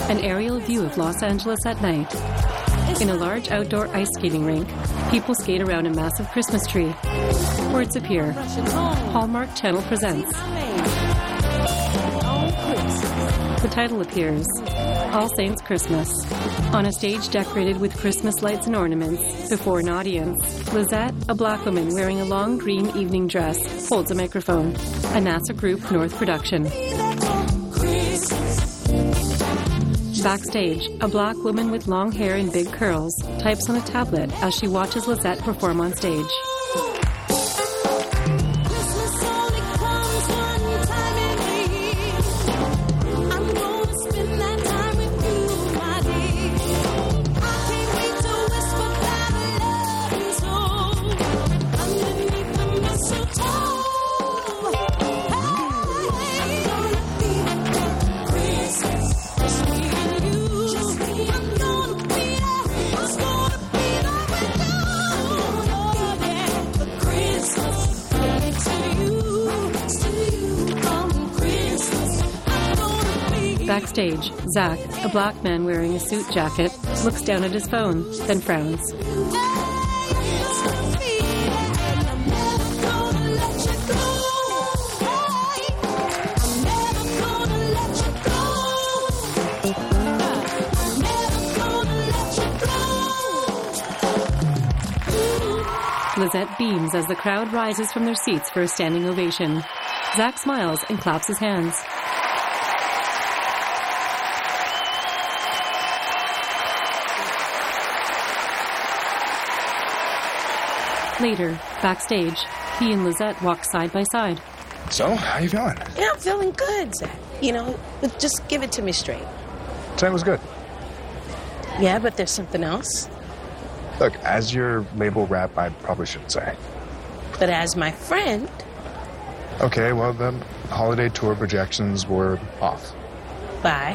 An aerial view of Los Angeles at night. In a large outdoor ice skating rink, people skate around a massive Christmas tree. Words appear. Hallmark Channel presents. The title appears. All Saints Christmas. On a stage decorated with Christmas lights and ornaments, before an audience, Lizette, a black woman wearing a long green evening dress, holds a microphone. A NASA Group North production. Backstage, a black woman with long hair and big curls types on a tablet as she watches Lizette perform on stage. Backstage, Zach, a black man wearing a suit jacket, looks down at his phone, then frowns. Lizette beams as the crowd rises from their seats for a standing ovation. Zach smiles and claps his hands. Later, backstage, he and Lizette walk side by side. So, how you feeling? Yeah, I'm feeling good, Zach. You know, but just give it to me straight. Tonight was good. Yeah, but there's something else. Look, as your label rep, I probably shouldn't say. But as my friend... Okay, well, the holiday tour projections were off. By?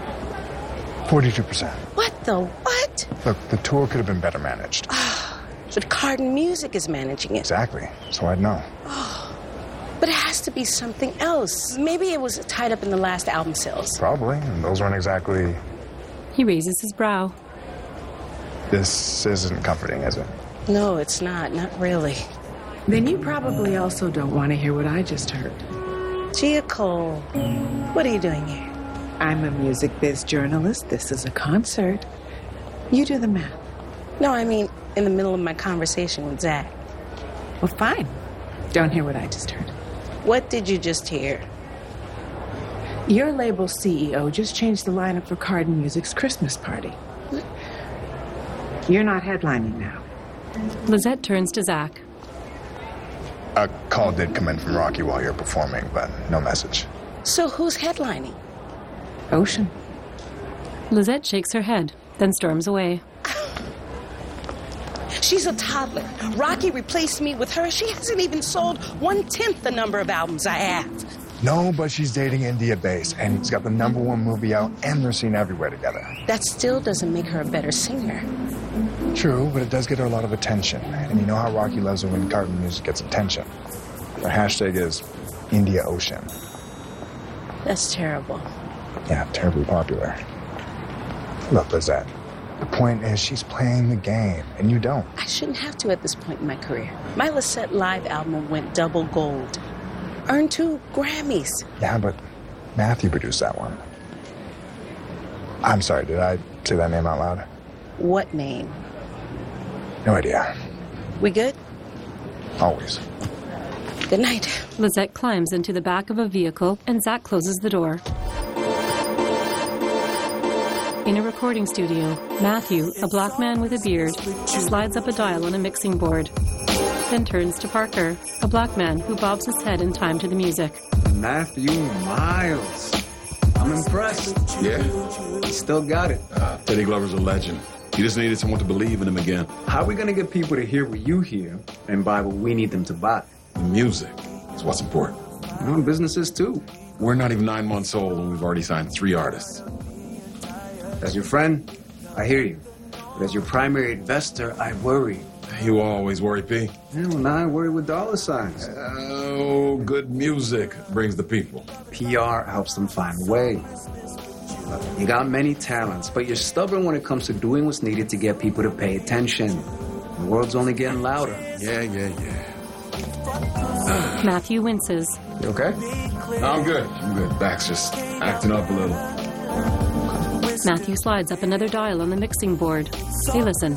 42%. What the what? Look, the tour could have been better managed. But Cardin Music is managing it. Exactly, so I'd know. But it has to be something else. Maybe it was tied up in the last album sales. Probably, and those weren't exactly... He raises his brow. This isn't comforting, is it? No, it's not really. Then you probably also don't want to hear what I just heard. Gia Cole, what are you doing here? I'm a music biz journalist. This is a concert. You do the math. No, I mean, in the middle of my conversation with Zach. Well, fine. Don't hear what I just heard. What did you just hear? Your label's CEO just changed the lineup for Cardin Music's Christmas party. You're not headlining now. Lizette turns to Zach. A call did come in from Rocky while you're performing, but no message. So who's headlining? Ocean. Lizette shakes her head, then storms away. She's a toddler. Rocky replaced me with her. She hasn't even sold 1/10 the number of albums I have. No, but she's dating India Bass, and he's got the #1 movie out, and they're seen everywhere together. That still doesn't make her a better singer. True, but it does get her a lot of attention. And you know how Rocky loves it when Cardin Music gets attention. Their hashtag is India Ocean. That's terrible. Yeah, terribly popular. Look, Lizette, the point is she's playing the game, and you don't. I shouldn't have to at this point in my career. My Lisette live album went double gold. Earned 2 Grammys. Yeah, but Matthew produced that one. I'm sorry, did I say that name out loud? What name? No idea. We good? Always. Good night. Lizette climbs into the back of a vehicle and Zach closes the door. In a recording studio, Matthew, a black man with a beard, slides up a dial on a mixing board, then turns to Parker, a black man who bobs his head in time to the music. Matthew Miles. I'm impressed. Yeah? He still got it. Teddy Glover's a legend. He just needed someone to believe in him again. How are we going to get people to hear what you hear and buy what we need them to buy? The music is what's important. You know, businesses too. We're not even 9 months old and we've already signed 3 artists. As your friend, I hear you. But as your primary investor, I worry. You always worry, P. Yeah, well, now I worry with dollar signs. Oh, good music brings the people. PR helps them find a way. You got many talents, but you're stubborn when it comes to doing what's needed to get people to pay attention. The world's only getting louder. Yeah. Matthew winces. You okay? No, I'm good. Back's just acting up a little. Matthew slides up another dial on the mixing board. They listen.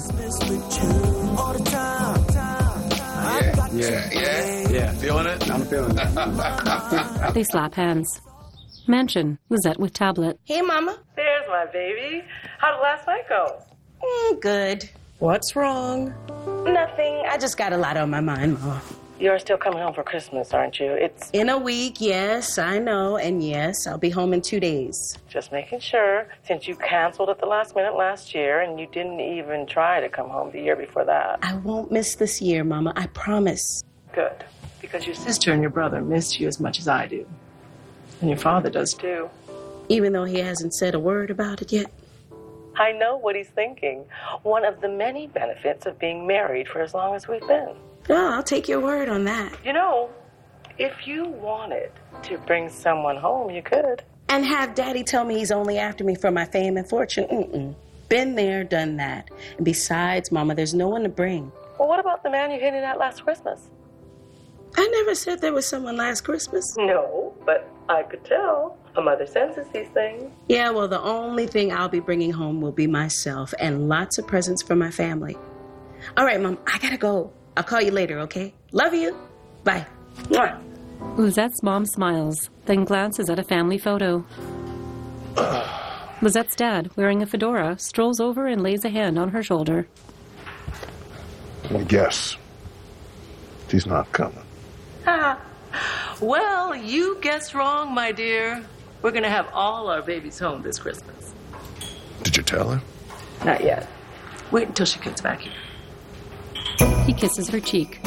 Yeah. Feeling it? I'm feeling it. They slap hands. Mansion, Lizette with tablet. Hey, Mama. There's my baby. How did last night go? Good. What's wrong? Nothing. I just got a lot on my mind, Mama. You're still coming home for Christmas, aren't you? It's In a week, yes, I know. And yes, I'll be home in 2 days. just making sure, since you canceled at the last minute last year and you didn't even try to come home the year before that. I won't miss this year, Mama. I promise. Good. Because your sister Sister and your brother miss you as much as I do. And your father does too. too. Even though he hasn't said a word about it yet. I know what he's thinking. One of the many benefits of being married for as long as we've been. No, I'll take your word on that. You know, if you wanted to bring someone home, you could. And have Daddy tell me he's only after me for my fame and fortune. Been there, done that. And besides, Mama, there's no one to bring. Well, what about the man you hinted at last Christmas? I never said there was someone last Christmas. No, but I could tell. A mother senses these things. Yeah, well, the only thing I'll be bringing home will be myself and lots of presents for my family. All right, Mom, I gotta go. I'll call you later, okay? Love you. Bye. Mwah. Lizette's mom smiles, then glances at a family photo. Lizette's dad, wearing a fedora, strolls over and lays a hand on her shoulder. I guess she's not coming. Well, you guessed wrong, my dear. We're going to have all our babies home this Christmas. Did you tell her? Not yet. Wait until she gets back here. He kisses her cheek.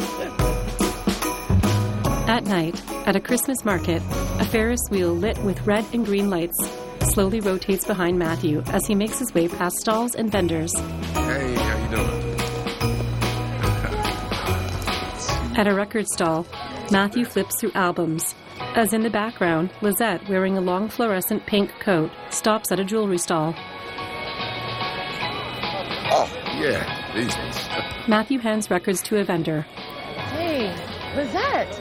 At night, at a Christmas market, a Ferris wheel lit with red and green lights slowly rotates behind Matthew as he makes his way past stalls and vendors. Hey, how you doing? At a record stall, Matthew flips through albums. As in the background, Lizette, wearing a long fluorescent pink coat, stops at a jewelry stall. Oh, yeah, these ones. Matthew hands records to a vendor. Hey, Lizette!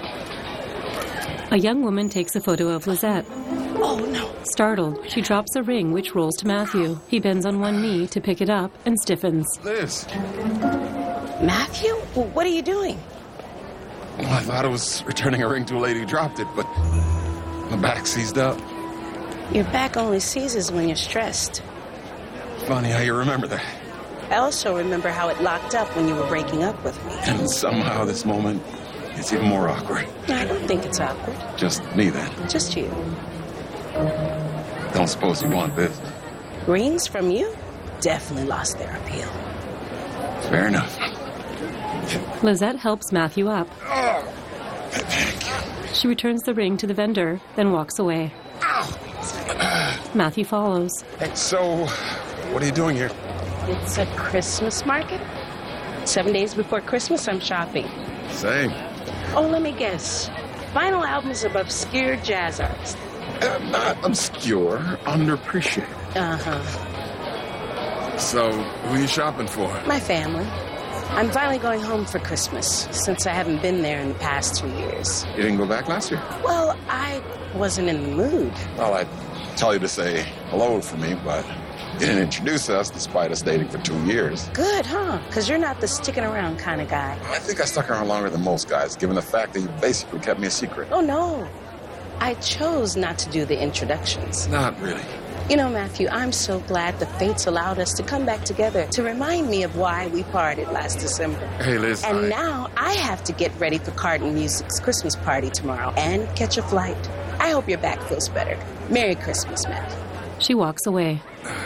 A young woman takes a photo of Lizette. Oh, no. Startled, she drops a ring which rolls to Matthew. He bends on one knee to pick it up and stiffens. Liz. Matthew? What are you doing? Well, I thought I was returning a ring to a lady who dropped it, but my back seized up. Your back only seizes when you're stressed. Funny how you remember that. I also remember how it locked up when you were breaking up with me. And somehow this moment, it's even more awkward. I don't think it's awkward. Just me then. Just you. Don't suppose you want this. Rings from you definitely lost their appeal. Fair enough. Lizette helps Matthew up. Oh, thank you. She returns the ring to the vendor, then walks away. Matthew follows. So, what are you doing here? It's a Christmas market. 7 days before Christmas, I'm shopping. Same. Oh, let me guess. Vinyl albums of obscure jazz artists. Not obscure, underappreciated. Uh-huh. So, who are you shopping for? My family. I'm finally going home for Christmas, since I haven't been there in the past 2 years. You didn't go back last year? Well, I wasn't in the mood. Well, I'd tell you to say hello for me, but you didn't introduce us despite us dating for 2 years. Good, huh? Because you're not the sticking around kind of guy. I think I stuck around longer than most guys, given the fact that you basically kept me a secret. Oh, no. I chose not to do the introductions. Not really. You know, Matthew, I'm so glad the fates allowed us to come back together to remind me of why we parted last December. Hey, Liz. And now I have to get ready for Carton Music's Christmas party tomorrow and catch a flight. I hope your back feels better. Merry Christmas, Matthew. She walks away.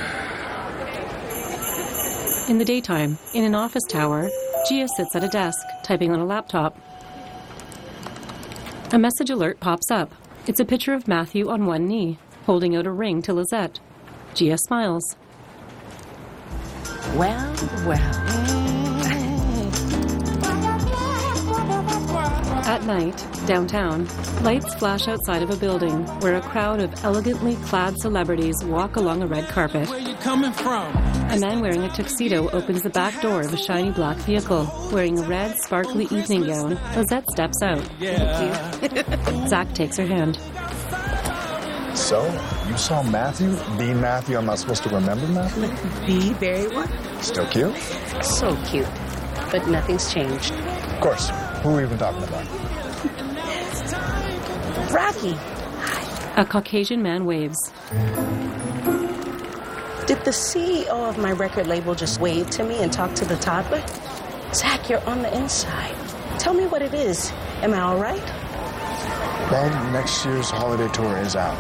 In the daytime, in an office tower, Gia sits at a desk, typing on a laptop. A message alert pops up. It's a picture of Matthew on one knee, holding out a ring to Lizette. Gia smiles. Well. At night, downtown, lights flash outside of a building where a crowd of elegantly clad celebrities walk along a red carpet. Where you coming from? A man wearing a tuxedo opens the back door of a shiny black vehicle. Wearing a red, sparkly evening gown, Lizette steps out. Yeah. Zach takes her hand. So, you saw Matthew? The Matthew I'm not supposed to remember, Matthew? The very one. Still cute? So cute. But nothing's changed. Of course. Who are we even talking about? Rocky. A Caucasian man waves. Did the CEO of my record label just wave to me and talk to the toddler? Zach, you're on the inside. Tell me what it is. Am I all right? Well, next year's holiday tour is out.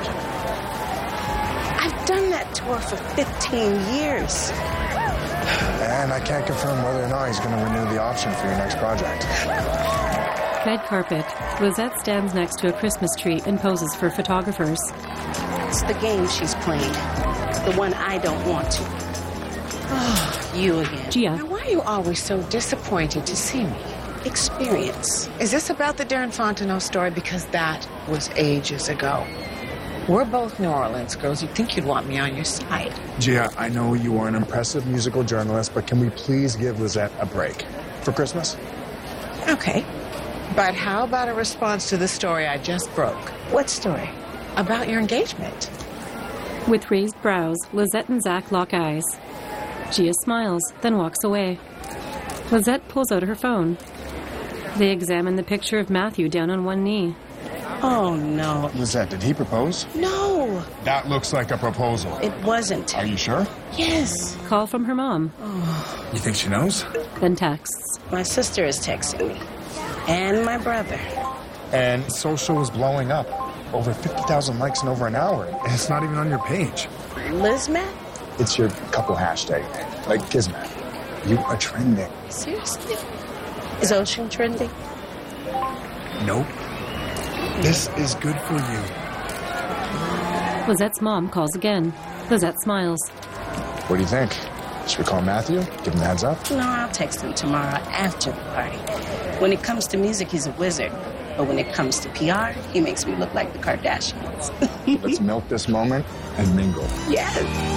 I've done that tour for 15 years. And I can't confirm whether or not he's going to renew the option for your next project. Red carpet. Lizette stands next to a Christmas tree and poses for photographers. It's the game she's playing. The one I don't want to. Oh, you again. Gia. Now, why are you always so disappointed to see me? Experience. Is this about the Darren Fontenot story? Because that was ages ago. We're both New Orleans girls. You'd think you'd want me on your side. Gia, I know you are an impressive musical journalist, but can we please give Lizette a break? For Christmas? Okay. But how about a response to the story I just broke? What story? About your engagement. With raised brows, Lizette and Zach lock eyes. Gia smiles, then walks away. Lizette pulls out her phone. They examine the picture of Matthew down on one knee. Oh, no. Lizette, did he propose? No. That looks like a proposal. It wasn't. Are you sure? Yes. Call from her mom. You think she knows? Then texts. My sister is texting me. And my brother. And social is blowing up. Over 50,000 likes in over an hour. And it's not even on your page. Lizmat? It's your couple hashtag. Like Gizmat. You are trending. Seriously? Is Ocean trending? Nope. This is good for you. Lizette's mom calls again. Lizette smiles. What do you think? Should we call Matthew? Give him a heads up? No, I'll text him tomorrow after the party. When it comes to music, he's a wizard. But when it comes to PR, he makes me look like the Kardashians. Let's milk this moment and mingle. Yes.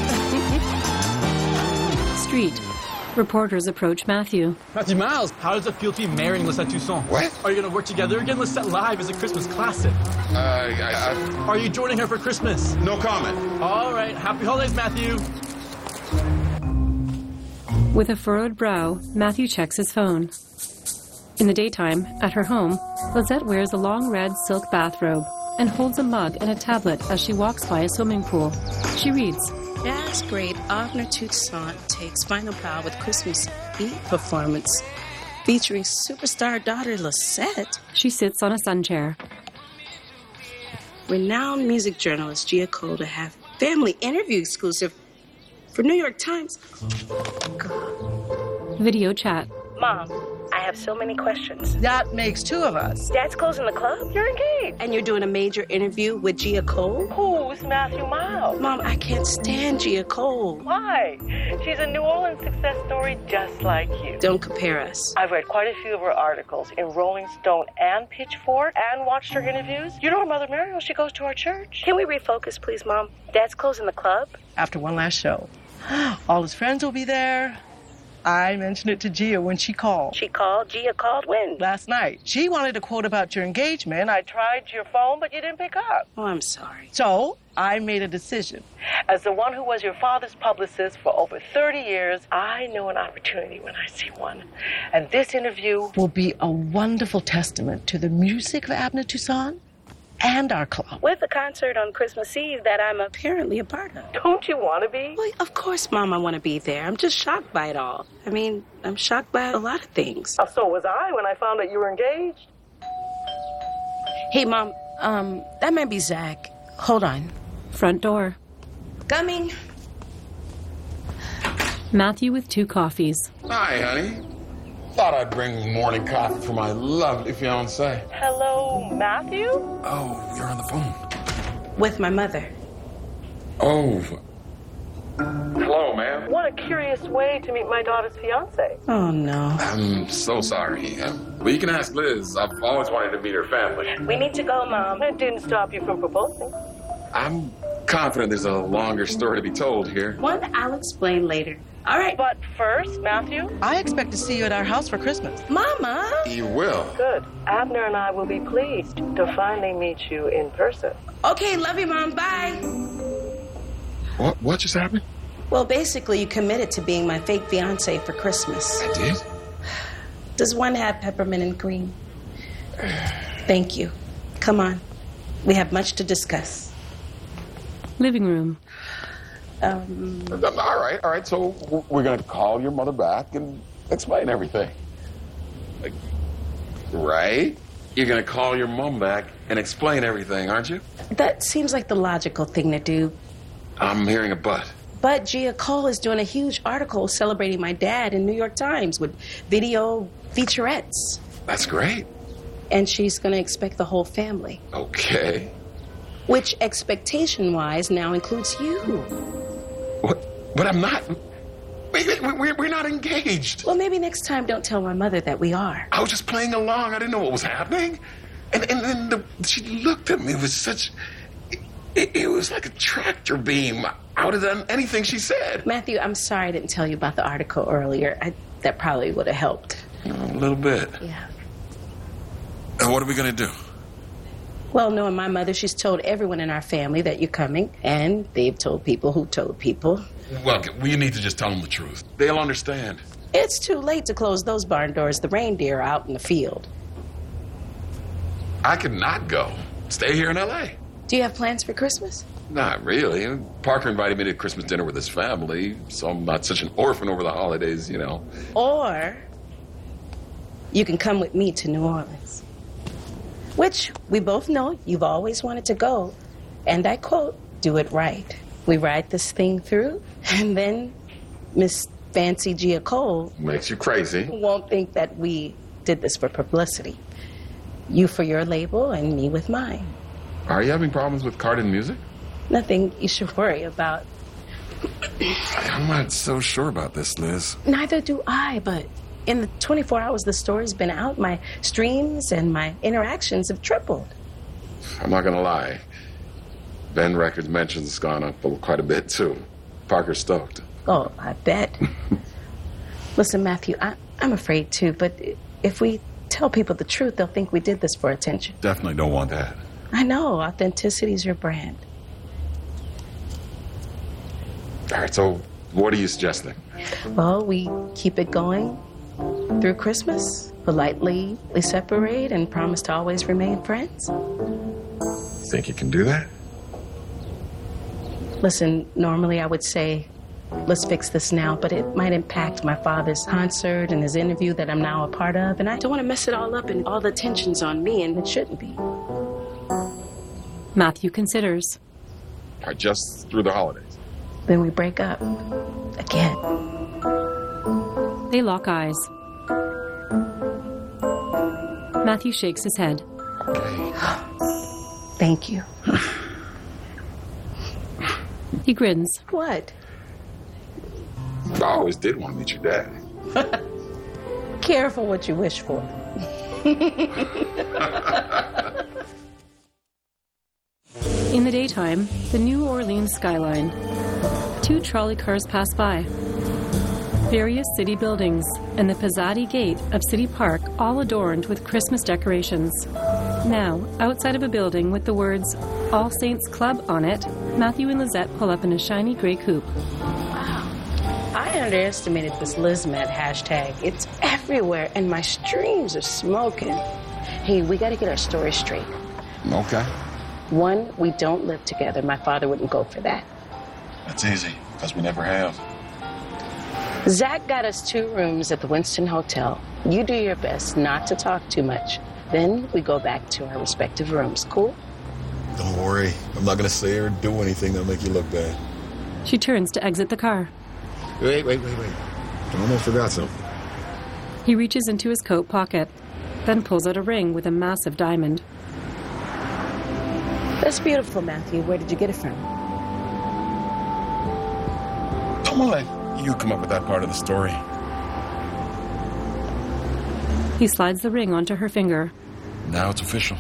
Street. Reporters approach Matthew. Matthew Miles, how does it feel to be marrying Lisette Toussaint? What? Are you going to work together again? Lisette Live is a Christmas classic. Are you joining her for Christmas? No comment. All right. Happy holidays, Matthew. With a furrowed brow, Matthew checks his phone. In the daytime, at her home, Lizette wears a long red silk bathrobe and holds a mug and a tablet as she walks by a swimming pool. She reads, Jazz great Agner Toussaint takes final bow with Christmas Eve performance featuring superstar daughter Lisette. She sits on a sun chair. Renowned music journalist Gia Cole to have family interview exclusive for New York Times. Video chat. Mom, I have so many questions. That makes two of us. Dad's closing the club? You're engaged. And you're doing a major interview with Gia Cole? Who's Matthew Miles? Mom, I can't stand Gia Cole. Why? She's a New Orleans success story just like you. Don't compare us. I've read quite a few of her articles in Rolling Stone and Pitchfork and watched her interviews. You know her mother Mariel, she goes to our church. Can we refocus, please, Mom? Dad's closing the club. After one last show. All his friends will be there. I mentioned it to Gia when she called. She called? Gia called when? Last night. She wanted a quote about your engagement. I tried your phone, but you didn't pick up. Oh, I'm sorry. So, I made a decision. As the one who was your father's publicist for over 30 years, I know an opportunity when I see one. And this interview will be a wonderful testament to the music of Abner Toussaint and our club. With the concert on Christmas Eve that I'm apparently a part of. Don't you want to be? Well, of course, Mom, I want to be there. I'm just shocked by it all. I mean, I'm shocked by a lot of things. So was I when I found out you were engaged. Hey, Mom, that might be Zach. Hold on. Front door. Coming. Matthew with 2 coffees. Hi, honey. Thought I'd bring morning coffee for my lovely fiancé. Hello, Matthew? Oh, you're on the phone. With my mother. Oh. Hello, ma'am. sorry. What a curious way to meet my daughter's fiance. Oh, no. I'm so sorry. Well, you can ask Liz. I've always wanted to meet her family. We need to go, Mom. It didn't stop you from proposing. I'm confident there's a longer story to be told here. One I'll explain later. All right. But first, Matthew? I expect to see you at our house for Christmas. Mama! You will. Good. Abner and I will be pleased to finally meet you in person. Okay, love you, Mom. Bye. What just happened? Well, basically, you committed to being my fake fiance for Christmas. I did? Does one have peppermint and cream? Thank you. Come on. We have much to discuss. Living room. All right. So we're going to call your mother back and explain everything. Right? You're going to call your mom back and explain everything, aren't you? That seems like the logical thing to do. I'm hearing a but. But Gia Cole is doing a huge article celebrating my dad in New York Times with video featurettes. That's great. And she's going to expect the whole family. Okay. Which, expectation-wise, now includes you. What? But I'm not. We're not engaged. Well, maybe next time don't tell my mother that we are. I was just playing along. I didn't know what was happening. And then she looked at me. It was such... It was like a tractor beam. I would have done anything she said. Matthew, I'm sorry I didn't tell you about the article earlier. That probably would have helped. A little bit. Yeah. And what are we going to do? Well, knowing my mother, she's told everyone in our family that you're coming. And they've told people who told people. Well, we need to just tell them the truth. They'll understand. It's too late to close those barn doors. The reindeer are out in the field. I could not go. Stay here in L.A. Do you have plans for Christmas? Not really. Parker invited me to Christmas dinner with his family, so I'm not such an orphan over the holidays, you know. Or you can come with me to New Orleans, which we both know you've always wanted to go. And I quote, do it right. We ride this thing through, and then Miss Fancy Gia Cole makes you crazy. Won't think that we did this for publicity. You for your label and me with mine. Are you having problems with Cardin Music? Nothing you should worry about. I'm not so sure about this, Liz. Neither do I, but in the 24 hours the story's been out, my streams and my interactions have tripled. I'm not gonna lie. Ben Records mentions it's gone up quite a bit, too. Parker's stoked. Oh, I bet. Listen, Matthew, I'm afraid, too, but if we tell people the truth, they'll think we did this for attention. Definitely don't want that. I know. Authenticity's your brand. All right, so what are you suggesting? Well, we keep it going through Christmas, politely we separate and promise to always remain friends. Think you can do that? Listen, normally I would say, let's fix this now, but it might impact my father's concert and his interview that I'm now a part of, and I don't want to mess it all up and all the tension's on me, and it shouldn't be. Matthew considers. Just through the holidays. Then we break up. Again. They lock eyes. Matthew shakes his head. Okay. Thank you. He grins. What? I always did want to meet your dad. Careful what you wish for. In the daytime, the New Orleans skyline. 2 trolley cars pass by. Various city buildings and the Pizzati Gate of City Park all adorned with Christmas decorations. Now, outside of a building with the words All Saints Club on it, Matthew and Lizette pull up in a shiny gray coupe. Wow. I underestimated this Lizmet hashtag. It's everywhere, and my streams are smoking. Hey, we gotta get our story straight. Okay. 1, we don't live together. My father wouldn't go for that. That's easy, because we never have. Zach got us 2 rooms at the Winston Hotel. You do your best not to talk too much. Then we go back to our respective rooms. Cool? Don't worry. I'm not going to say or do anything that'll make you look bad. She turns to exit the car. Wait. I almost forgot something. He reaches into his coat pocket, then pulls out a ring with a massive diamond. That's beautiful, Matthew. Where did you get it from? Come on. You come up with that part of the story. He slides the ring onto her finger. Now it's official.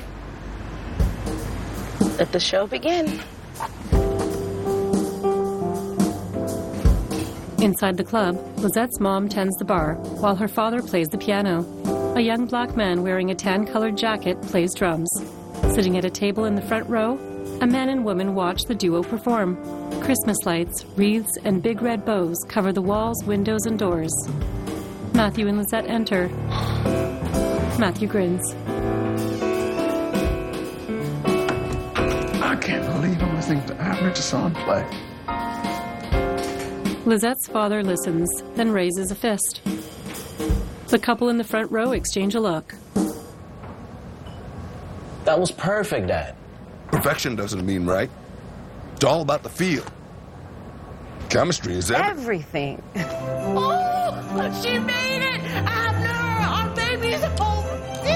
Let the show begin. Inside the club, Lizette's mom tends the bar, while her father plays the piano. A young black man wearing a tan-colored jacket plays drums. Sitting at a table in the front row, a man and woman watch the duo perform. Christmas lights, wreaths, and big red bows cover the walls, windows, and doors. Matthew and Lisette enter. Matthew grins. I can't believe I'm listening to Aunt Richardson play. Lizette's father listens, then raises a fist. The couple in the front row exchange a look. That was perfect, Dad. Perfection doesn't mean right. It's all about the feel. Chemistry is everything. Oh, she made it! Abner, our baby's home!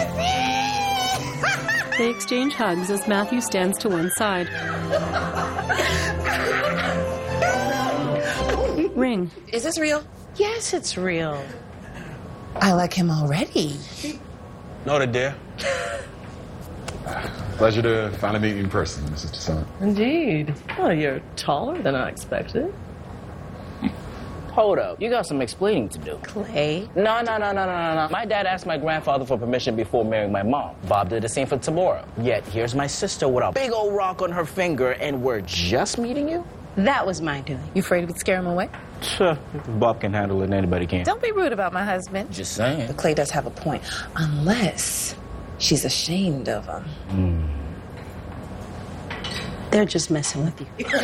They exchange hugs as Matthew stands to one side. Ring. Is this real? Yes, it's real. I like him already. Noted, dear. Pleasure to finally meet you in person, Mrs. Toussaint. Indeed. Oh, you're taller than I expected. Hold up. You got some explaining to do. Clay? No. My dad asked my grandfather for permission before marrying my mom. Bob did the same for Tamora. Yet, here's my sister with a big old rock on her finger, and we're just meeting you? That was my doing. You afraid we'd scare him away? Sure. If Bob can handle it, anybody can. Don't be rude about my husband. Just saying. But Clay does have a point. Unless she's ashamed of him. They're just messing with you. Can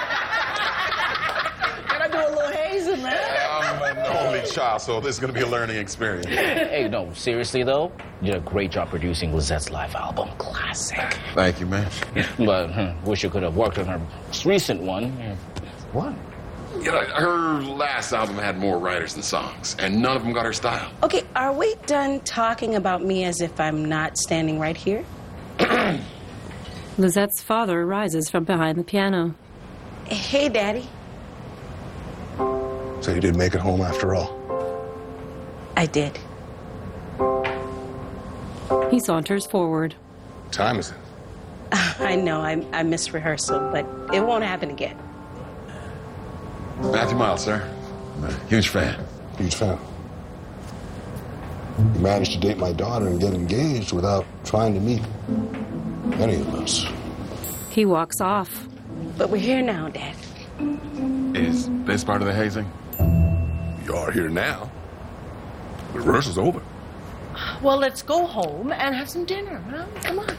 I do a little hazing, man? I'm an only child, so this is going to be a learning experience. Hey, no, seriously, though, you did a great job producing Lizette's live album. Classic. Thank you, man. But wish you could have worked on her most recent one. What? You know, her last album had more writers than songs, and none of them got her style. Okay, are we done talking about me as if I'm not standing right here? Lizette's father rises from behind the piano. Hey, Daddy. So you did make it home after all? I did. He saunters forward. What time is it? I know, I missed rehearsal, but it won't happen again. Matthew Miles, sir. I'm a huge fan. Huge fan. You managed to date my daughter and get engaged without trying to meet any of us. He walks off. But we're here now, Dad. Is this part of the hazing? You are here now. The rehearsal's over. Well, let's go home and have some dinner, huh? Come on.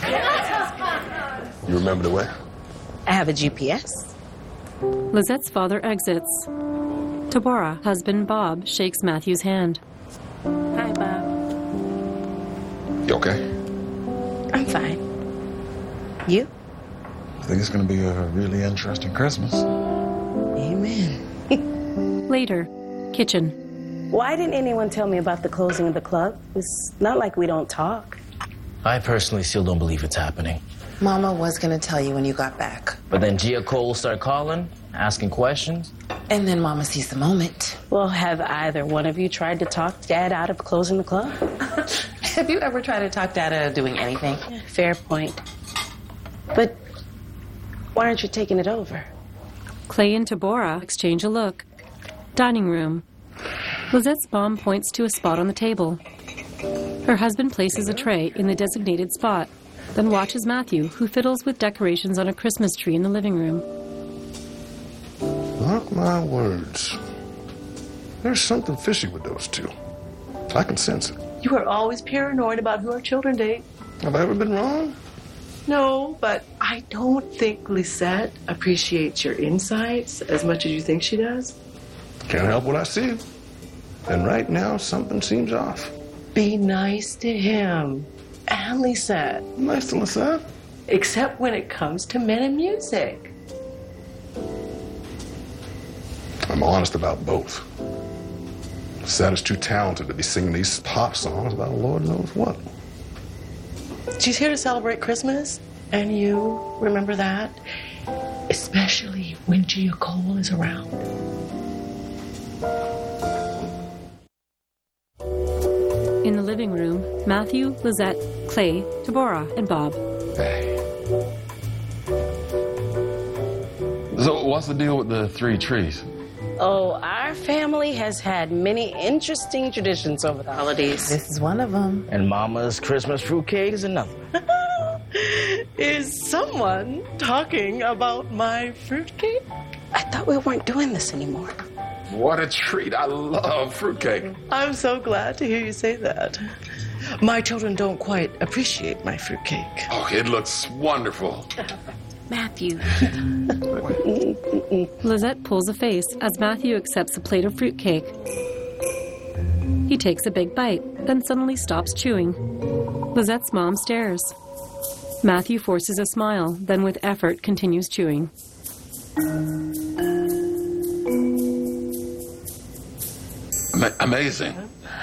You remember the way? I have a GPS. Lizette's father exits. Tabora, husband Bob, shakes Matthew's hand. Hi, Bob. You okay? I'm fine. You? I think it's going to be a really interesting Christmas. Amen. Later, kitchen. Why didn't anyone tell me about the closing of the club? It's not like we don't talk. I personally still don't believe it's happening. Mama was going to tell you when you got back. But then Gia Cole started calling, asking questions. And then Mama sees the moment. Well, have either one of you tried to talk Dad out of closing the club? Have you ever tried to talk Dad out of doing anything? Yeah, fair point. But why aren't you taking it over? Clay and Tabora exchange a look. Dining room. Lizette's mom points to a spot on the table. Her husband places a tray in the designated spot, then watches Matthew, who fiddles with decorations on a Christmas tree in the living room. Mark my words. There's something fishy with those two. I can sense it. You are always paranoid about who our children date. Have I ever been wrong? No, but I don't think Lisette appreciates your insights as much as you think she does. Can't help what I see. And right now, something seems off. Be nice to him. And Lisette. Nice to Lisette? Except when it comes to men and music. I'm honest about both. Lisette is too talented to be singing these pop songs about Lord knows what. She's here to celebrate Christmas, and you remember that? Especially when Gia Cole is around. In the living room, Matthew, Lizette, Clay, Deborah, and Bob. Hey. So what's the deal with the 3 trees? Oh, our family has had many interesting traditions over the holidays. This is one of them. And Mama's Christmas fruitcake is another. Is someone talking about my fruitcake? I thought we weren't doing this anymore. What a treat. I love fruitcake. I'm so glad to hear you say that. My children don't quite appreciate my fruitcake. Oh, it looks wonderful. Matthew. Lizette pulls a face as Matthew accepts a plate of fruitcake. He takes a big bite, then suddenly stops chewing. Lizette's mom stares. Matthew forces a smile, then with effort continues chewing. Amazing.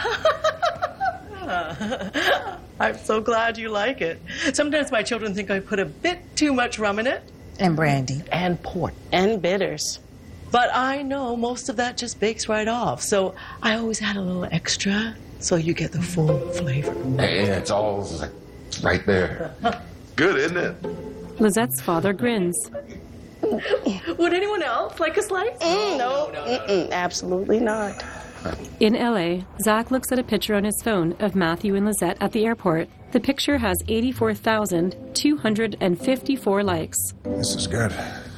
I'm so glad you like it. Sometimes my children think I put a bit too much rum in it. And brandy. And port. And bitters. But I know most of that just bakes right off. So I always add a little extra so you get the full flavor. Hey, it's all right there. Good, isn't it? Lizette's father grins. Would anyone else like a slice? No, absolutely not. In L.A., Zach looks at a picture on his phone of Matthew and Lizette at the airport. The picture has 84,254 likes. This is good.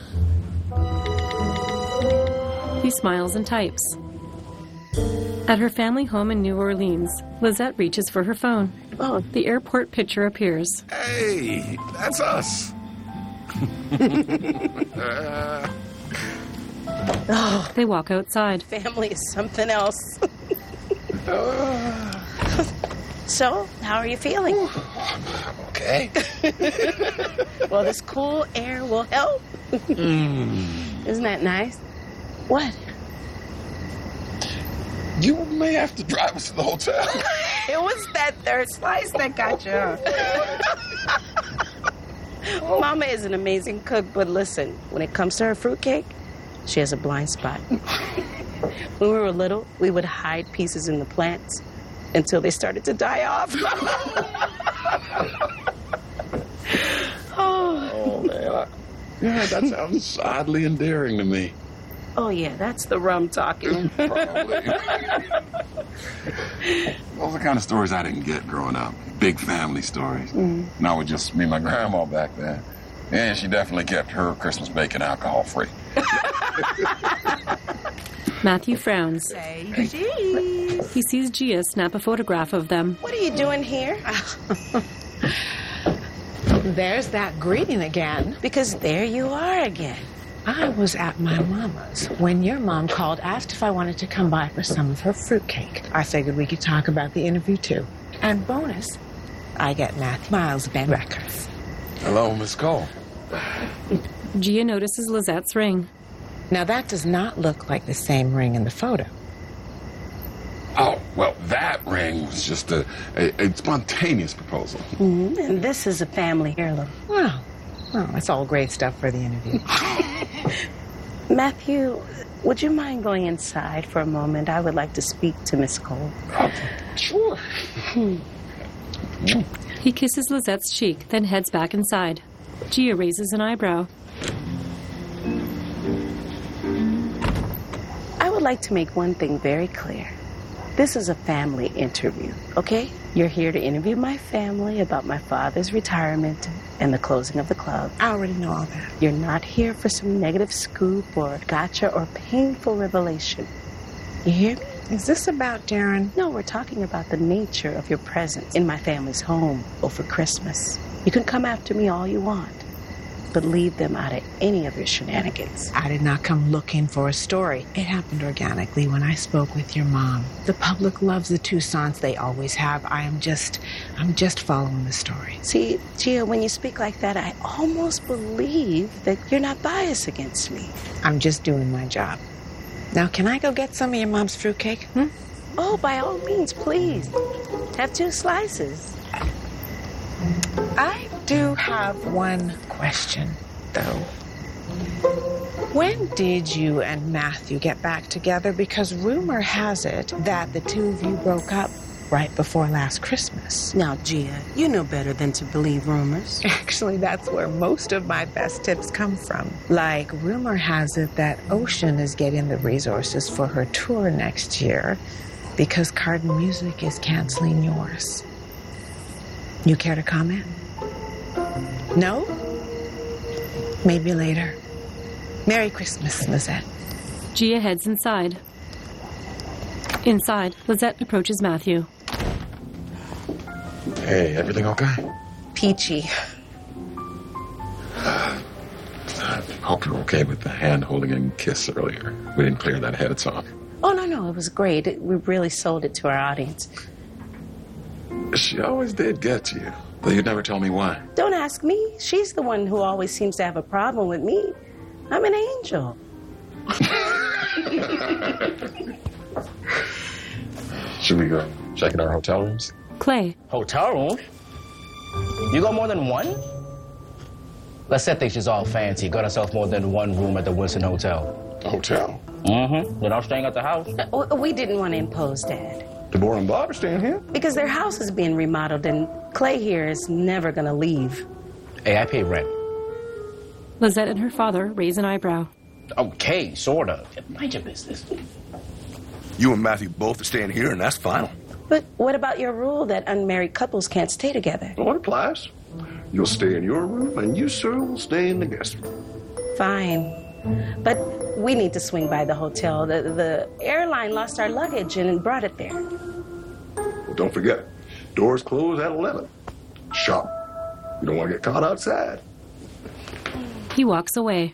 He smiles and types. At her family home in New Orleans, Lizette reaches for her phone. Oh, the airport picture appears. Hey, that's us. Oh, they walk outside. Family is something else. So, how are you feeling? Okay. Well, this cool air will help. Isn't that nice? What? You may have to drive us to the hotel. It was that third slice that got you. Mama is an amazing cook, but listen, when it comes to her fruitcake, she has a blind spot. When we were little, we would hide pieces in the plants until they started to die off. Oh, man. Yeah, that sounds oddly endearing to me. Oh, yeah, that's the rum talking. Probably. Those are the kind of stories I didn't get growing up. Big family stories. Now with just me and my grandma back then. And she definitely kept her Christmas bacon alcohol-free. Matthew frowns. He sees Gia snap a photograph of them. What are you doing here? There's that greeting again. Because there you are again. I was at my mama's when your mom called, asked if I wanted to come by for some of her fruitcake. I figured we could talk about the interview, too. And bonus, I get Matthew Miles Ben records. Hello, Miss Cole. Gia notices Lizette's ring. Now, that does not look like the same ring in the photo. Oh, well, that ring was just a spontaneous proposal. And this is a family heirloom. Well, that's all great stuff for the interview. Matthew, would you mind going inside for a moment? I would like to speak to Miss Cole. Sure. He kisses Lizette's cheek, then heads back inside. Gia raises an eyebrow. I would like to make one thing very clear. This is a family interview, okay? You're here to interview my family about my father's retirement and the closing of the club. I already know all that. You're not here for some negative scoop or gotcha or painful revelation. You hear me? Is this about Darren? No, we're talking about the nature of your presence in my family's home or for Christmas. You can come after me all you want, but leave them out of any of your shenanigans. I did not come looking for a story. It happened organically when I spoke with your mom. The public loves the Toussaints. They always have. I'm just following the story. See, Gia, when you speak like that, I almost believe that you're not biased against me. I'm just doing my job. Now, can I go get some of your mom's fruitcake? Oh, by all means, please. Have 2 slices. I do have one question, though. When did you and Matthew get back together? Because rumor has it that the two of you broke up right before last Christmas. Now, Gia, you know better than to believe rumors. Actually, that's where most of my best tips come from. Like, rumor has it that Ocean is getting the resources for her tour next year because Cardin Music is canceling yours. You care to comment? No? Maybe later. Merry Christmas, Lizette. Gia heads inside. Inside, Lizette approaches Matthew. Hey, everything okay? Peachy. I hope you're okay with the hand-holding and kiss earlier. We didn't clear that ahead of time. Oh, no, it was great. We really sold it to our audience. She always did get you, though you'd never tell me why. Don't ask me. She's the one who always seems to have a problem with me. I'm an angel. Should we go check in our hotel rooms? Clay. Hotel room? You got more than one? Lisette thinks she's all fancy. Got herself more than one room at the Winston Hotel. The hotel? Mm-hmm. Then I'm staying at the house. We didn't want to impose, Dad. Deborah and Bob are staying here? Because their house is being remodeled, and Clay here is never going to leave. Hey, I pay rent. Lizette and her father raise an eyebrow. Okay, sort of. Mind your business. You and Matthew both are staying here, and that's final. But what about your rule that unmarried couples can't stay together? Well, it applies. You'll stay in your room, and you, sir, will stay in the guest room. Fine. But we need to swing by the hotel. The airline lost our luggage and brought it there. Well, don't forget, doors close at 11. Sharp. You don't want to get caught outside. He walks away.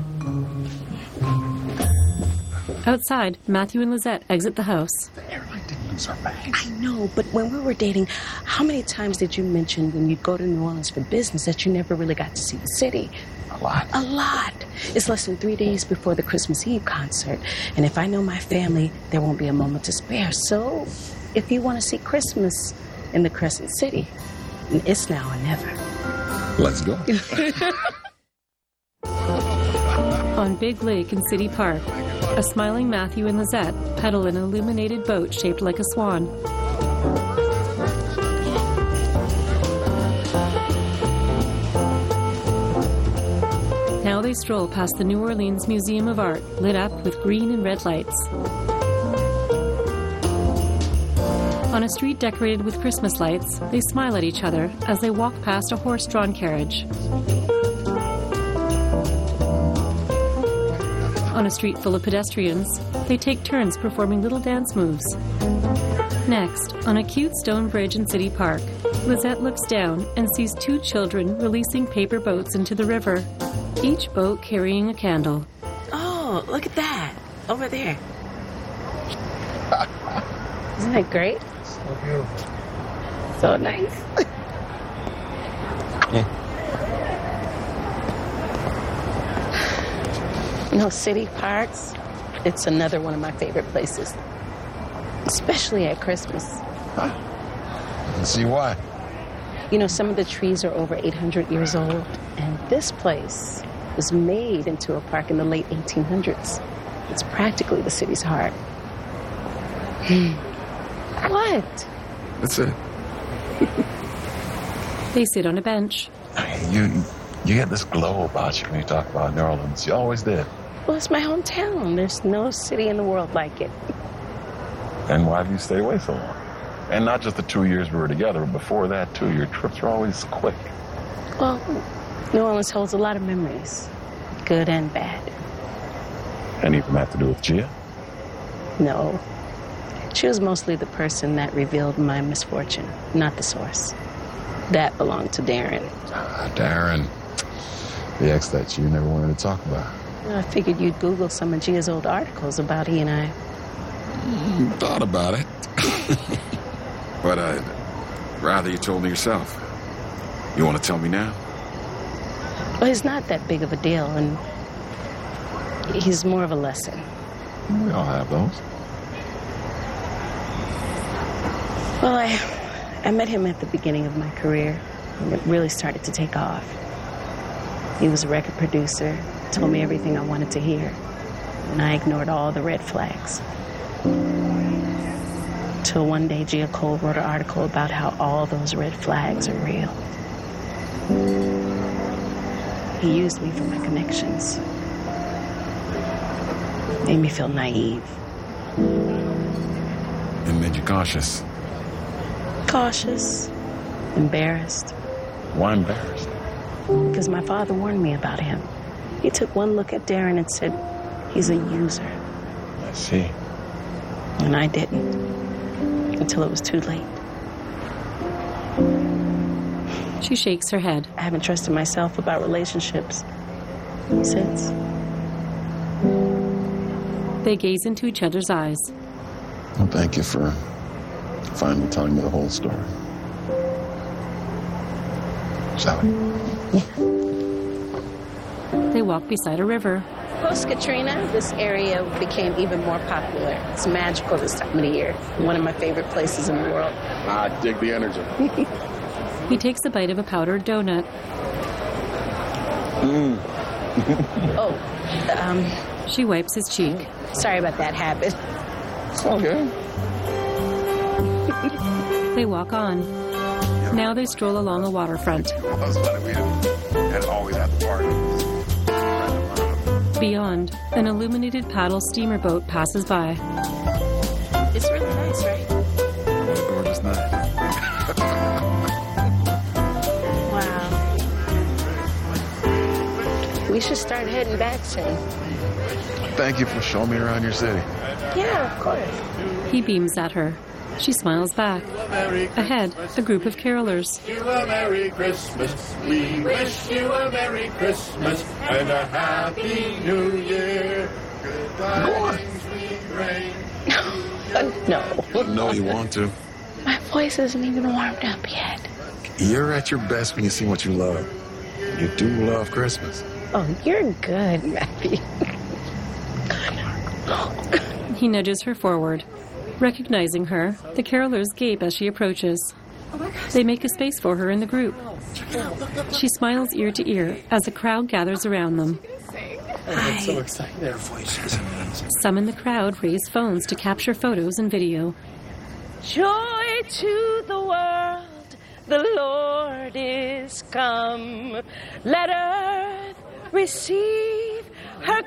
Outside, Matthew and Lizette exit the house. The airline didn't lose our bags. I know, but when we were dating, how many times did you mention when you'd go to New Orleans for business that you never really got to see the city? A lot. A lot. It's less than 3 days before the Christmas Eve concert. And if I know my family, there won't be a moment to spare. So if you want to see Christmas in the Crescent City, it's now or never. Let's go. On Big Lake in City Park, a smiling Matthew and Lizette pedal an illuminated boat shaped like a swan. Now they stroll past the New Orleans Museum of Art, lit up with green and red lights. On a street decorated with Christmas lights, they smile at each other as they walk past a horse-drawn carriage. On a street full of pedestrians, they take turns performing little dance moves. Next, on a cute stone bridge in City Park, Lizette looks down and sees 2 children releasing paper boats into the river, each boat carrying a candle. Oh, look at that. Over there. Isn't that great? So beautiful. So nice. You know, City Parks, it's another one of my favorite places. Especially at Christmas. Huh? Let's see why. You know, some of the trees are over 800 years old, and this place was made into a park in the late 1800s. It's practically the city's heart. What? That's it. They sit on a bench. You get this glow about you when you talk about New Orleans. You always did. Well, it's my hometown. There's no city in the world like it. Then why do you stay away so long? And not just the 2 years we were together, but before that, too. Your trips were always quick. Well, New Orleans holds a lot of memories, good and bad. Any of them have to do with Gia? No. She was mostly the person that revealed my misfortune, not the source. That belonged to Darren. Darren. The ex that you never wanted to talk about. I figured you'd Google some of Gia's old articles about he and I. Thought about it. But I'd rather you told me yourself. You want to tell me now? Well, he's not that big of a deal, and he's more of a lesson. We all have those. Well, I met him at the beginning of my career, when it really started to take off. He was a record producer, told me everything I wanted to hear, and I ignored all the red flags. Till one day, Gia Cole wrote an article about how all those red flags are real. He used me for my connections. Made me feel naive. It made you cautious. Cautious. Embarrassed. Why embarrassed? Because my father warned me about him. He took one look at Darren and said, he's a user. I see. And I didn't. Until it was too late. She shakes her head. I haven't trusted myself about relationships since. They gaze into each other's eyes. Well, thank you for finally telling me the whole story. Shall we? They walk beside a river. Post-Katrina, this area became even more popular. It's magical this time of the year. One of my favorite places in the world. I dig the energy. He takes a bite of a powdered donut. She wipes his cheek. Sorry about that habit. It's okay. They walk on. Now they stroll along a waterfront. And always at the party. Beyond, an illuminated paddle steamer boat passes by. It's really nice, right? What a gorgeous night. Wow. We should start heading back soon. Thank you for showing me around your city. Yeah, of course. He beams at her. She smiles back. Ahead, a group of carolers. You a Merry Christmas. We wish you a Merry Christmas and a Happy New Year. Good tidings we bring. No. No, you want to. My voice isn't even warmed up yet. You're at your best when you see what you love. You do love Christmas. Oh, you're good, Matthew. He nudges her forward. Recognizing her, the carolers gape as she approaches. They make a space for her in the group. She smiles ear to ear as a crowd gathers around them. That's so exciting there for you. Some in the crowd raise phones to capture photos and video. Joy to the world, the Lord is come. Let earth receive her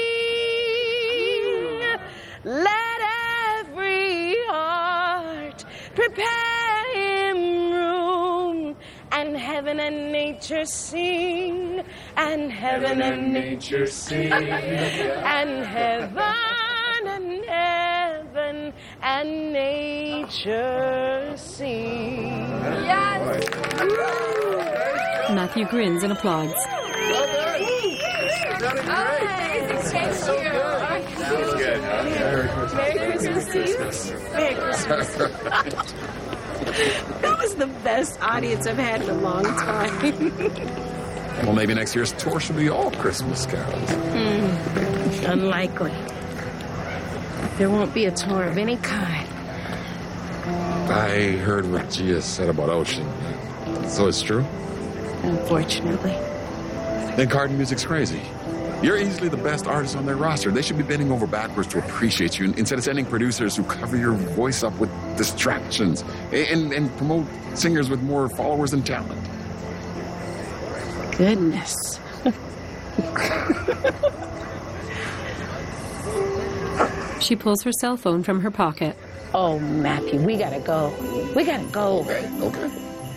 King. Let every heart prepare him room, and heaven and nature sing, and heaven and nature sing, and heaven and nature sing. Yes. Matthew grins and applauds. Merry Christmas to you. Merry Christmas. That was the best audience I've had in a long time. Well, maybe next year's tour should be all Christmas carols. Unlikely. There won't be a tour of any kind. I heard what Gia said about Ocean. So it's true? Unfortunately. Then Carton Music's crazy. You're easily the best artist on their roster. They should be bending over backwards to appreciate you instead of sending producers who cover your voice up with distractions and promote singers with more followers than talent. Goodness. She pulls her cell phone from her pocket. Oh, Matthew, we gotta go. We gotta go. Okay.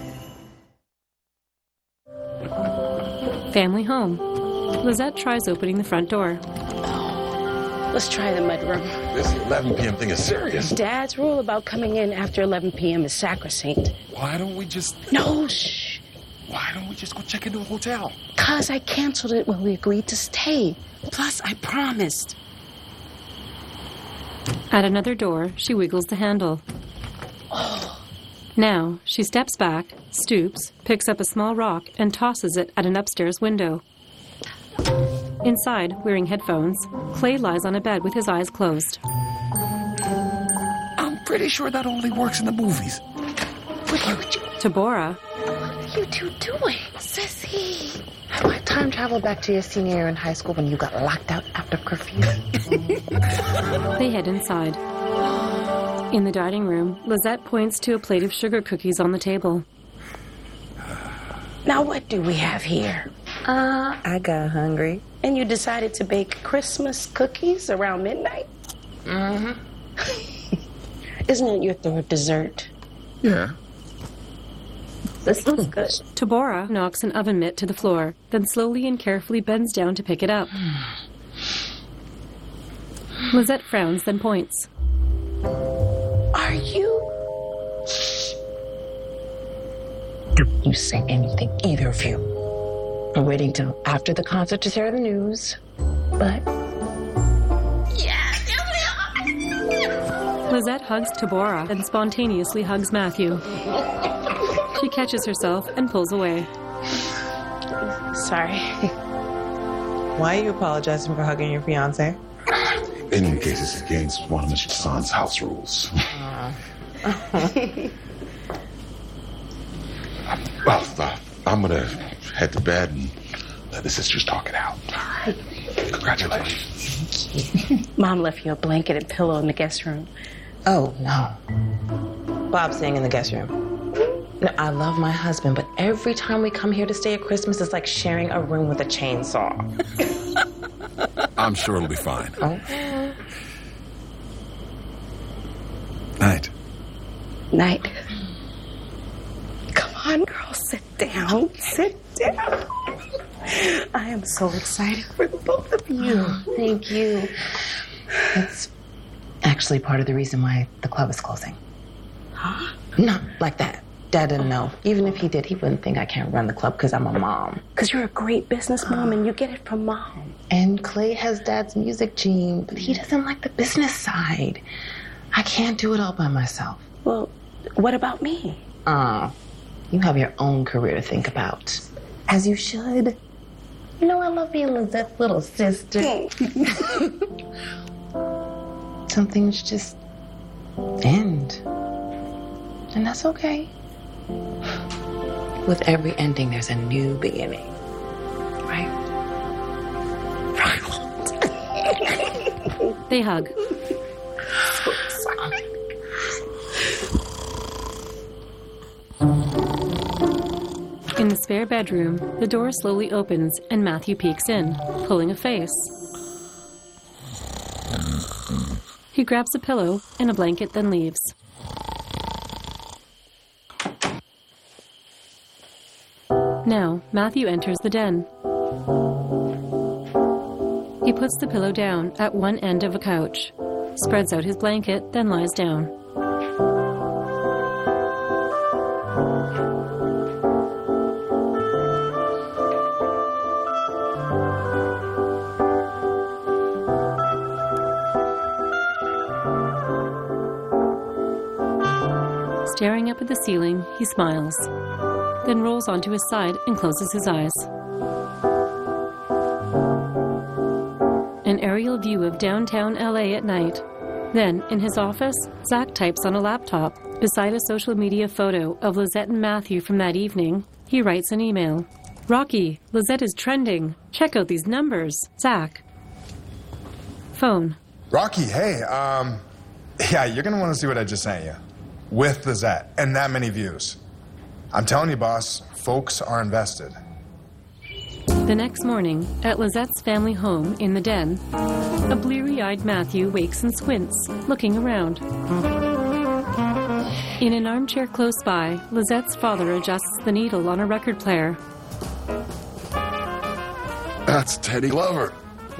Family home. Lizette tries opening the front door. Let's try the mudroom. This 11 p.m. thing is serious. Dad's rule about coming in after 11 p.m. is sacrosanct. Why don't we just... No, shh. Why don't we just go check into a hotel? Because I canceled it when we agreed to stay. Plus, I promised. At another door, she wiggles the handle. Now, she steps back, stoops, picks up a small rock, and tosses it at an upstairs window. Inside, wearing headphones, Clay lies on a bed with his eyes closed. I'm pretty sure that only works in the movies. Tabora. What are you two doing? Sissy! Have I time traveled back to your senior year in high school when you got locked out after curfew? They head inside. In the dining room, Lizette points to a plate of sugar cookies on the table. Now what do we have here? I got hungry. And you decided to bake Christmas cookies around midnight? Mm-hmm. Isn't it your third dessert? Yeah. This looks good. Tabora knocks an oven mitt to the floor, then slowly and carefully bends down to pick it up. Lizette frowns, then points. Are you? Don't you say anything, either of you. I'm waiting till after the concert to share the news. But... Lizette hugs Tabora and spontaneously hugs Matthew. She catches herself and pulls away. Sorry. Why are you apologizing for hugging your fiancé? In case it's against one of Mr. Son's house rules. Well, I'm gonna head to bed and let the sisters talk it out. Congratulations. Mom left you a blanket and pillow in the guest room. Oh, no. Bob's staying in the guest room. No, I love my husband, but every time we come here to stay at Christmas, it's like sharing a room with a chainsaw. I'm sure it'll be fine. Oh. Night. Night. Come on, girl, sit down. Sit down. I am so excited for the both of you. Oh, thank you. That's actually part of the reason why the club is closing. Huh? Not like that. Dad didn't know. Even if he did, he wouldn't think I can't run the club because I'm a mom. Because you're a great business mom and you get it from Mom. And Clay has Dad's music gene, but he doesn't like the business side. I can't do it all by myself. Well, what about me? You have your own career to think about. As you should. You know I love being Lizette's little sister. Some things just end. And that's okay. With every ending, there's a new beginning. Right? They hug. So excited. In the spare bedroom, the door slowly opens and Matthew peeks in, pulling a face. He grabs a pillow and a blanket, then leaves. Now, Matthew enters the den. He puts the pillow down at one end of a couch, spreads out his blanket, then lies down. Staring up at the ceiling, he smiles, then rolls onto his side and closes his eyes. An aerial view of downtown LA at night. Then, in his office, Zach types on a laptop. Beside a social media photo of Lizette and Matthew from that evening, he writes an email. Rocky, Lizette is trending. Check out these numbers. Zach. Phone. Rocky, hey, yeah, you're gonna want to see what I just sent you. With Lizette, and that many views. I'm telling you, boss, folks are invested. The next morning, at Lizette's family home in the den, a bleary-eyed Matthew wakes and squints, looking around. In an armchair close by, Lizette's father adjusts the needle on a record player. That's Teddy Glover.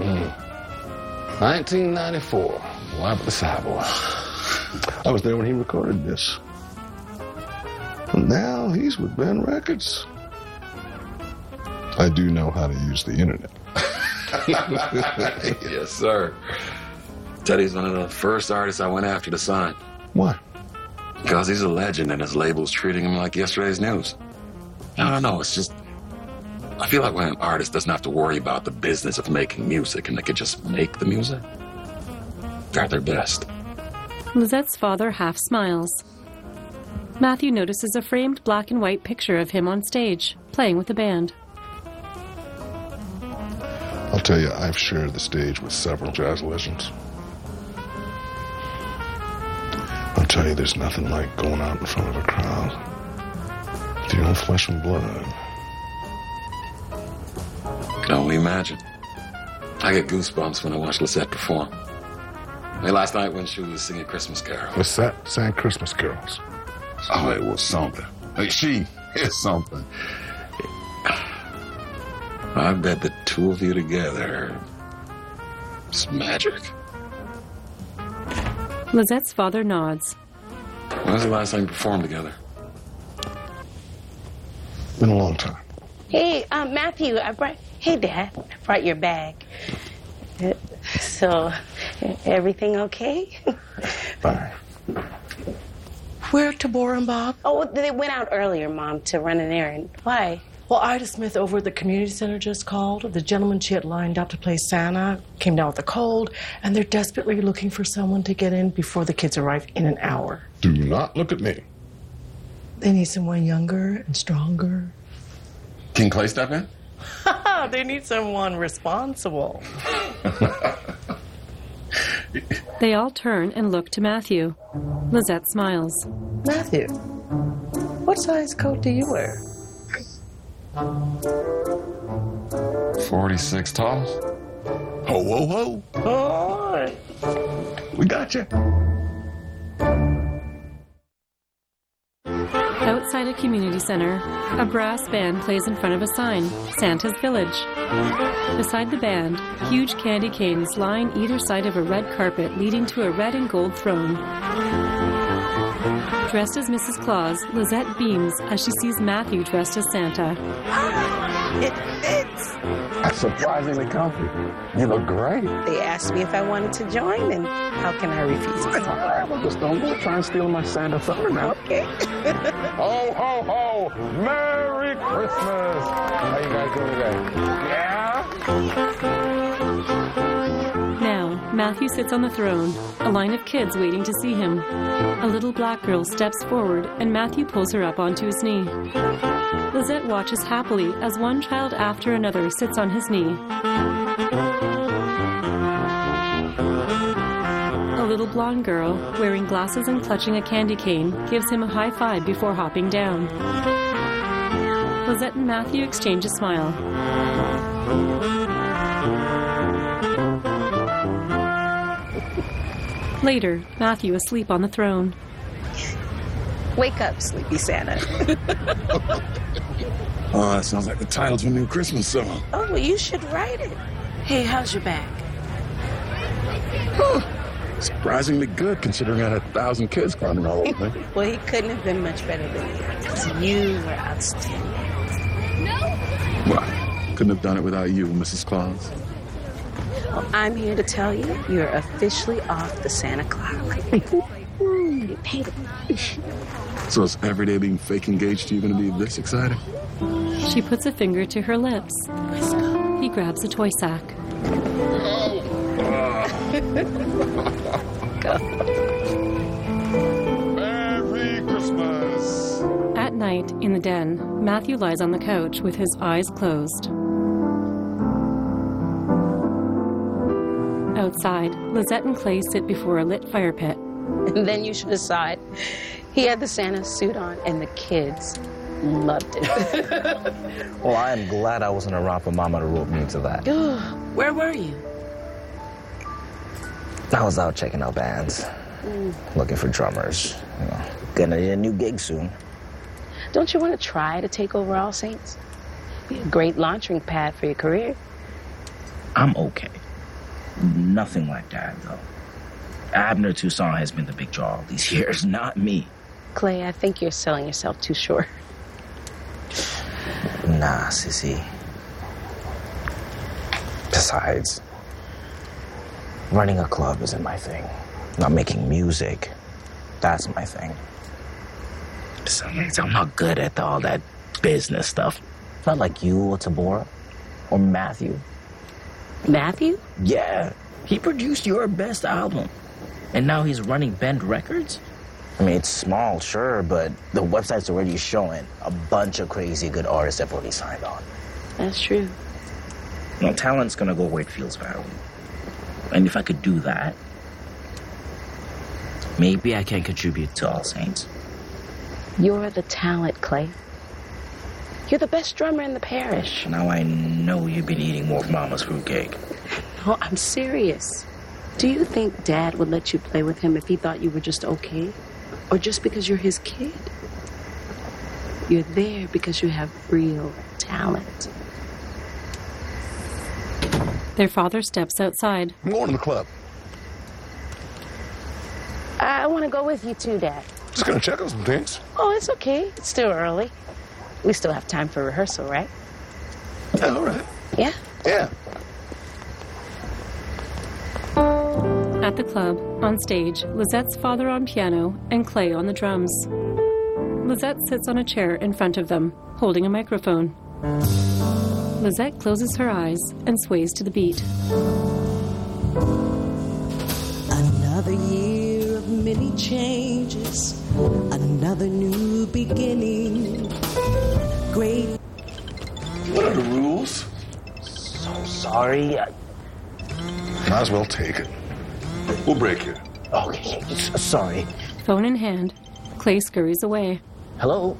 1994. Live at the Savoy. I was there when he recorded this. And now he's with Ben Records. I do know how to use the internet. Yes, sir. Teddy's one of the first artists I went after to sign. Why? Because he's a legend and his label's treating him like yesterday's news. I don't know, it's just... I feel like when an artist doesn't have to worry about the business of making music and they could just make the music, they're at their best. Lizette's father half smiles. Matthew notices a framed black and white picture of him on stage, playing with the band. I'll tell you, I've shared the stage with several jazz legends. I'll tell you, there's nothing like going out in front of a crowd with your own flesh and blood. Can only imagine. I get goosebumps when I watch Lisette perform. Like last night when she was singing Christmas carols. Lisette sang Christmas carols. Oh, it was something. She is something. I bet the two of you together, it's magic. Lisette's father nods. When was the last time you performed together? Been a long time. Hey, Matthew, hey, Dad, I brought your bag. So, everything okay? Fine. Where Tabor and Bob? Oh, they went out earlier, Mom, to run an errand. Why? Well, Ida Smith over at the community center just called. The gentleman she had lined up to play Santa came down with a cold, and they're desperately looking for someone to get in before the kids arrive in an hour. Do not look at me. They need someone younger and stronger. Can Clay step in? They need someone responsible. They all turn and look to Matthew. Lisette smiles. Matthew, what size coat do you wear? 46 tall. Ho, ho, ho. Oh, We got you. Outside a community center, a brass band plays in front of a sign, Santa's Village. Beside the band, huge candy canes line either side of a red carpet leading to a red and gold throne. Dressed as Mrs. Claus, Lisette beams as she sees Matthew dressed as Santa. it fits. That's surprisingly comfy. You look great. They asked me if I wanted to join, and how can I refuse? Well, just don't go try and steal my Santa thunder now. Okay. Ho, ho, ho! Merry Christmas! How you guys doing today? Yeah? Now, Matthew sits on the throne, a line of kids waiting to see him. A little black girl steps forward, and Matthew pulls her up onto his knee. Lisette watches happily as one child after another sits on his knee. A little blonde girl, wearing glasses and clutching a candy cane, gives him a high five before hopping down. Lisette and Matthew exchange a smile. Later, Matthew asleep on the throne. Wake up, sleepy Santa. Oh, that sounds like the title to a new Christmas song. Oh, well, you should write it. Hey, how's your back? Surprisingly good, considering I had 1,000 kids climbing all over me. Well, he couldn't have been much better than you, because you were outstanding. Well, couldn't have done it without you, Mrs. Claus. Well, I'm here to tell you, you're officially off the Santa clock. So is every day being fake engaged to you going to be this exciting? She puts a finger to her lips. He grabs a toy sack. Merry Christmas! At night, in the den, Matthew lies on the couch with his eyes closed. Outside, Lisette and Clay sit before a lit fire pit. And then you should decide. He had the Santa suit on, and the kids loved it. Well, I am glad I wasn't around for Mama to rope me into that. Where were you? I was out checking out bands, looking for drummers. You know, gonna need a new gig soon. Don't you want to try to take over All Saints? Be a great launching pad for your career. I'm okay. Nothing like that, though. Abner Toussaint has been the big draw all these years, not me. Clay, I think you're selling yourself too short. Nah, sissy. Besides, running a club isn't my thing. Not making music, that's my thing. Besides, I'm not good at all that business stuff. Not like you or Tabora or Matthew. Matthew? Yeah, he produced your best album. And now he's running Bend Records? I mean, it's small, sure, but the website's already showing a bunch of crazy good artists have already signed on. That's true. You know, talent's gonna go where it feels valued. And if I could do that, maybe I can contribute to All Saints. You're the talent, Clay. You're the best drummer in the parish. Now I know you've been eating more of Mama's fruitcake. No, I'm serious. Do you think Dad would let you play with him if he thought you were just okay? Or just because you're his kid? You're there because you have real talent. Their father steps outside. I'm going to the club. I want to go with you too, Dad. Just gonna check on some things. Oh, it's okay. It's still early. We still have time for rehearsal, right? Yeah, all right. Yeah? Yeah. At the club, on stage, Lizette's father on piano and Clay on the drums. Lizette sits on a chair in front of them, holding a microphone. Lizette closes her eyes and sways to the beat. Another year of many changes, another new beginning. Great. What are the rules? So sorry. Might as well take it. We'll break here. Okay, sorry. Phone in hand, Clay scurries away. Hello?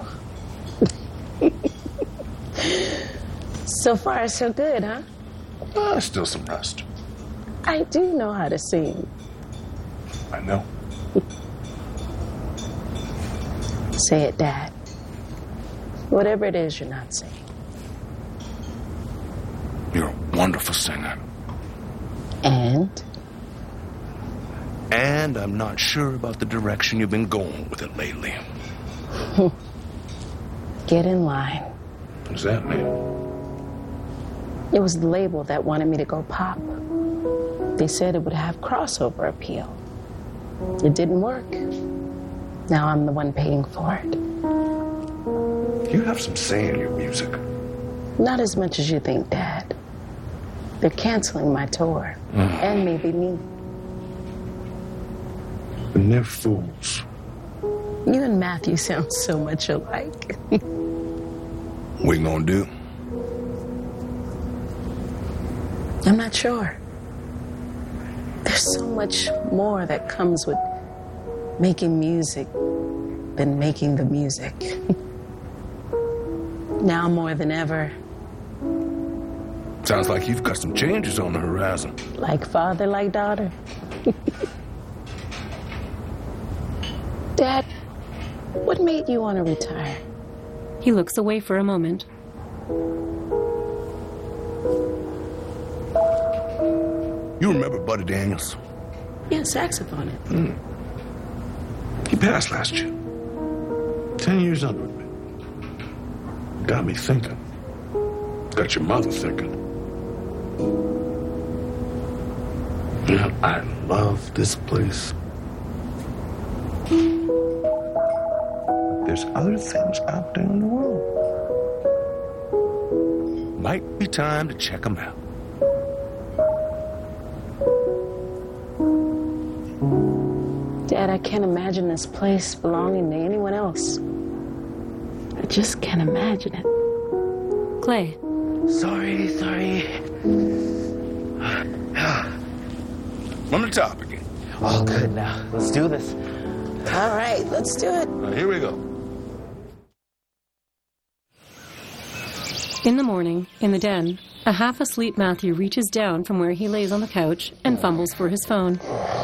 So far, so good, huh? Still some rust. I do know how to sing. I know. Say it, Dad. Whatever it is you're not saying. You're a wonderful singer. And? And I'm not sure about the direction you've been going with it lately. Get in line. What does that mean? It was the label that wanted me to go pop. They said it would have crossover appeal. It didn't work. Now I'm the one paying for it. You have some say in your music. Not as much as you think, Dad. They're canceling my tour. And maybe me. And they're fools. You and Matthew sound so much alike. What you gonna do? I'm not sure. There's so much more that comes with making music than making the music. Now more than ever. Sounds like you've got some changes on the horizon. Like father, like daughter. Dad, what made you want to retire? He looks away for a moment. You remember Buddy Daniels? Yeah, saxophonist. He passed last year. 10 years under me. Got me thinking. Got your mother thinking. Yeah, I love this place. There's other things out there in the world. Might be time to check them out. Dad, I can't imagine this place belonging to anyone else. I just can't imagine it. Clay. Sorry. On the top again. All good now. Let's do this. All right, let's do it. Here we go. In the morning, in the den, a half-asleep Matthew reaches down from where he lays on the couch and fumbles for his phone.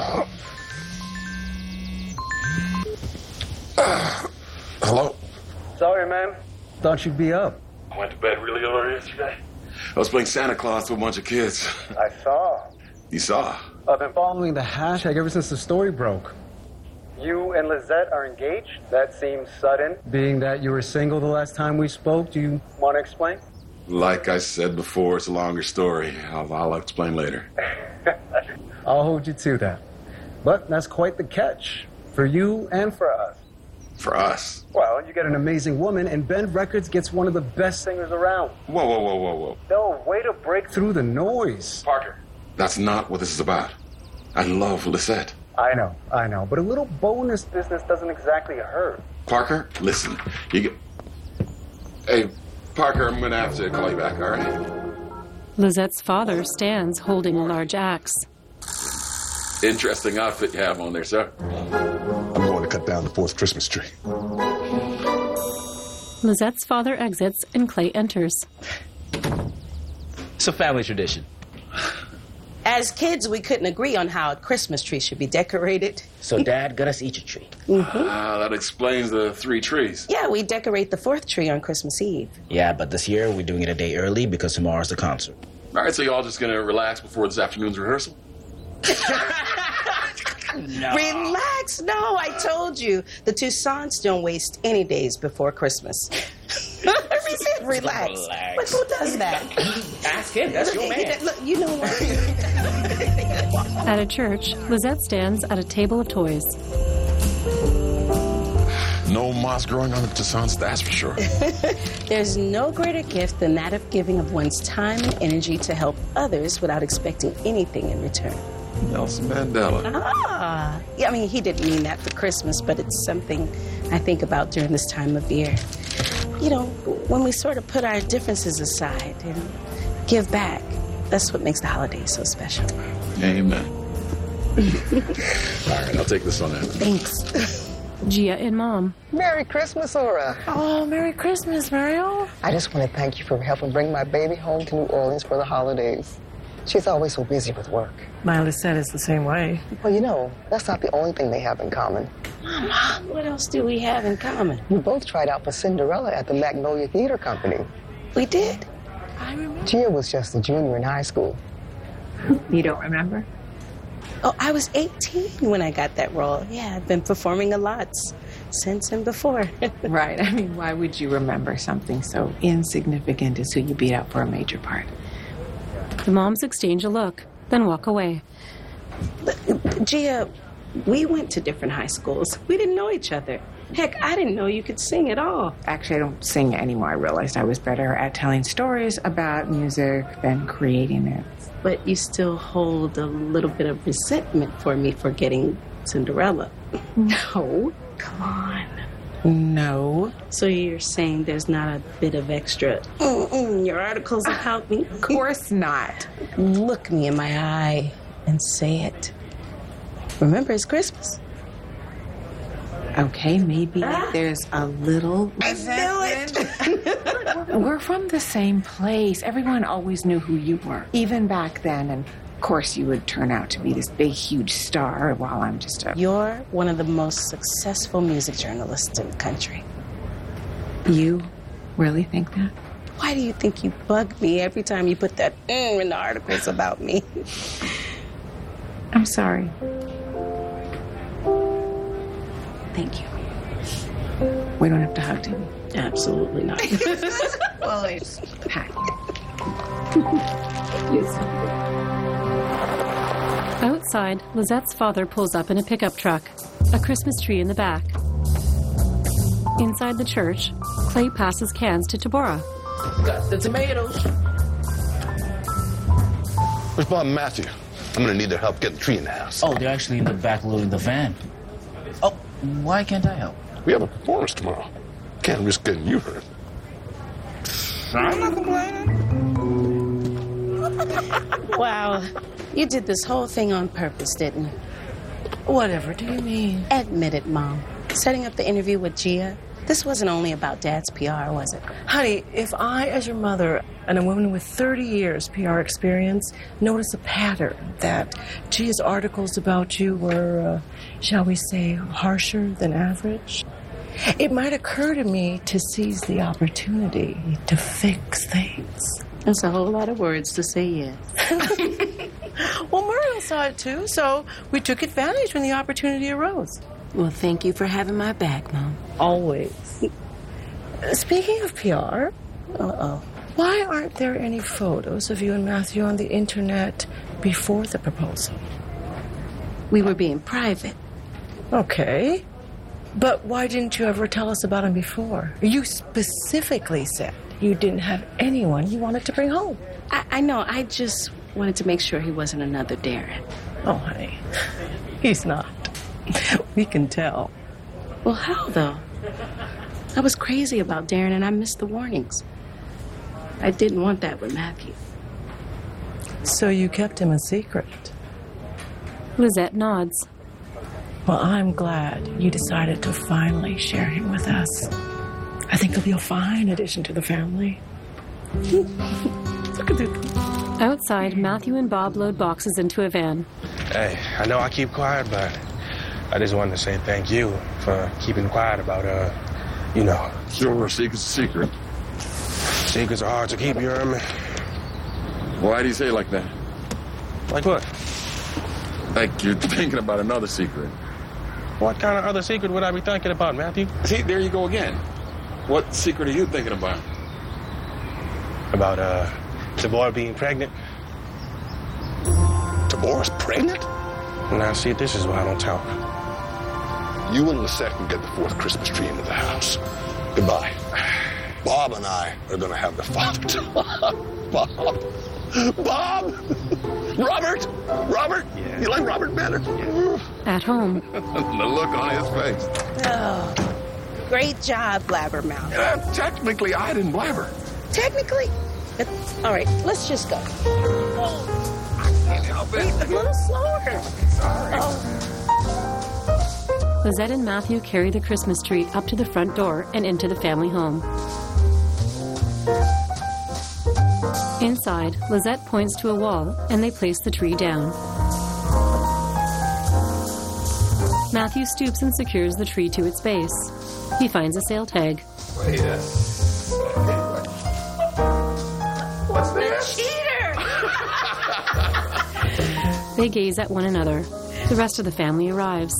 Hello? Sorry, man. Thought you'd be up. I went to bed really early yesterday. I was playing Santa Claus with a bunch of kids. I saw. You saw? I've been following the hashtag ever since the story broke. You and Lizette are engaged? That seems sudden. Being that you were single the last time we spoke, do you want to explain? Like I said before, it's a longer story. I'll explain later. I'll hold you to that. But that's quite the catch. For you and for us. For us? Well, you get an amazing woman, and Bend Records gets one of the best singers around. Whoa. No, way to break through the noise. Parker. That's not what this is about. I love Lisette. I know. But a little bonus business doesn't exactly hurt. Parker, listen. Hey, Parker, I'm gonna have to call you back, all right? Lizette's father stands holding a large axe. Interesting outfit you have on there, sir. I'm going to cut down the 4th Christmas tree. Lizette's father exits and Clay enters. It's a family tradition. As kids, we couldn't agree on how a Christmas tree should be decorated. So Dad got us each a tree. That explains the 3 trees. Yeah, we decorate the 4th tree on Christmas Eve. Yeah, but this year we're doing it a day early because tomorrow's the concert. All right, so you all just gonna relax before this afternoon's rehearsal? No. Relax. No, I told you. The Toussaints don't waste any days before Christmas. We said relax. But who does that? Ask him. That's your man. Look, you know what? At a church, Lizette stands at a table of toys. No moss growing on the Toussaints, that's for sure. There's no greater gift than that of giving of one's time and energy to help others without expecting anything in return. Nelson Mandela. Yeah, I mean, he didn't mean that for Christmas, but it's something I think about during this time of year. You know, when we sort of put our differences aside and give back, that's what makes the holidays so special. Amen. All right, I'll take this on out. Thanks. Gia and Mom. Merry Christmas, Aura. Oh, Merry Christmas, Mario. I just want to thank you for helping bring my baby home to New Orleans for the holidays. She's always so busy with work. My Lisette is the same way. Well, you know, that's not the only thing they have in common. Mama, what else do we have in common? We both tried out for Cinderella at the Magnolia Theater Company. We did? I remember. Gia was just a junior in high school. You don't remember? Oh, I was 18 when I got that role. Yeah, I've been performing a lot since and before. Right. I mean, why would you remember something so insignificant as who you beat out for a major part? The moms exchange a look, then walk away. Gia, we went to different high schools. We didn't know each other. Heck, I didn't know you could sing at all. Actually, I don't sing anymore. I realized I was better at telling stories about music than creating it. But you still hold a little bit of resentment for me for getting Cinderella. No. Come on. No. So you're saying there's not a bit of extra your articles about me? Of course not. Look me in my eye and say it. Remember, it's Christmas. Okay, maybe there's a little resentment. I knew it. We're from the same place. Everyone always knew who you were, even back then. And of course, you would turn out to be this big, huge star while I'm just a... You're one of the most successful music journalists in the country. You really think that? Why do you think you bug me every time you put that in the articles about me? I'm sorry. Thank you. We don't have to hug, do we? Absolutely not. Well, it's packed. Outside, Lizette's father pulls up in a pickup truck, a Christmas tree in the back. Inside the church, Clay passes cans to Tabora. Got the tomatoes. Where's Bob and Matthew? I'm gonna need their help getting the tree in the house. Oh, they're actually in the back loading the van. Oh, why can't I help? We have a performance tomorrow. Can't risk getting you hurt. I'm not complaining. Wow. You did this whole thing on purpose, didn't you? Whatever do you mean? Admit it, Mom. Setting up the interview with Gia, this wasn't only about Dad's PR, was it? Honey, if I, as your mother, and a woman with 30 years PR experience, notice a pattern that Gia's articles about you were, shall we say, harsher than average, it might occur to me to seize the opportunity to fix things. That's a whole lot of words to say yes. Well, Muriel saw it too, so we took advantage when the opportunity arose. Well, thank you for having my back, Mom. Always. Speaking of PR, why aren't there any photos of you and Matthew on the internet before the proposal? We were being private. Okay. But why didn't you ever tell us about him before? You specifically said you didn't have anyone you wanted to bring home. I know. I just wanted to make sure he wasn't another Darren. Oh, honey. He's not. We can tell. Well, how, though? I was crazy about Darren, and I missed the warnings. I didn't want that with Matthew. So you kept him a secret? Lizette nods. Well, I'm glad you decided to finally share him with us. I think he'll be a fine addition to the family. Look at this. Outside, Matthew and Bob load boxes into a van. Hey, I know I keep quiet, but I just wanted to say thank you for keeping quiet about, Sure, secret's a secret. Secrets are hard to keep, you hear me? Why do you say it like that? Like what? Like you're thinking about another secret. What kind of other secret would I be thinking about, Matthew? See, there you go again. What secret are you thinking about? About, Deborah being pregnant. Deborah's pregnant? Now, see, this is why I don't talk. You and Lisette can get the 4th Christmas tree into the house. Goodbye. Bob and I are going to have the father talk. Bob! Robert! Yeah. You like Robert better? Yeah. At home. The look on his face. Oh, great job, Blabbermouth. Technically, I didn't blabber. Technically? All right, let's just go. I can't help it. Wait, a little slower. Sorry. Lizette and Matthew carry the Christmas tree up to the front door and into the family home. Inside, Lizette points to a wall, and they place the tree down. Matthew stoops and secures the tree to its base. He finds a sale tag. Wait a second. What's this? Cheater! They gaze at one another. The rest of the family arrives.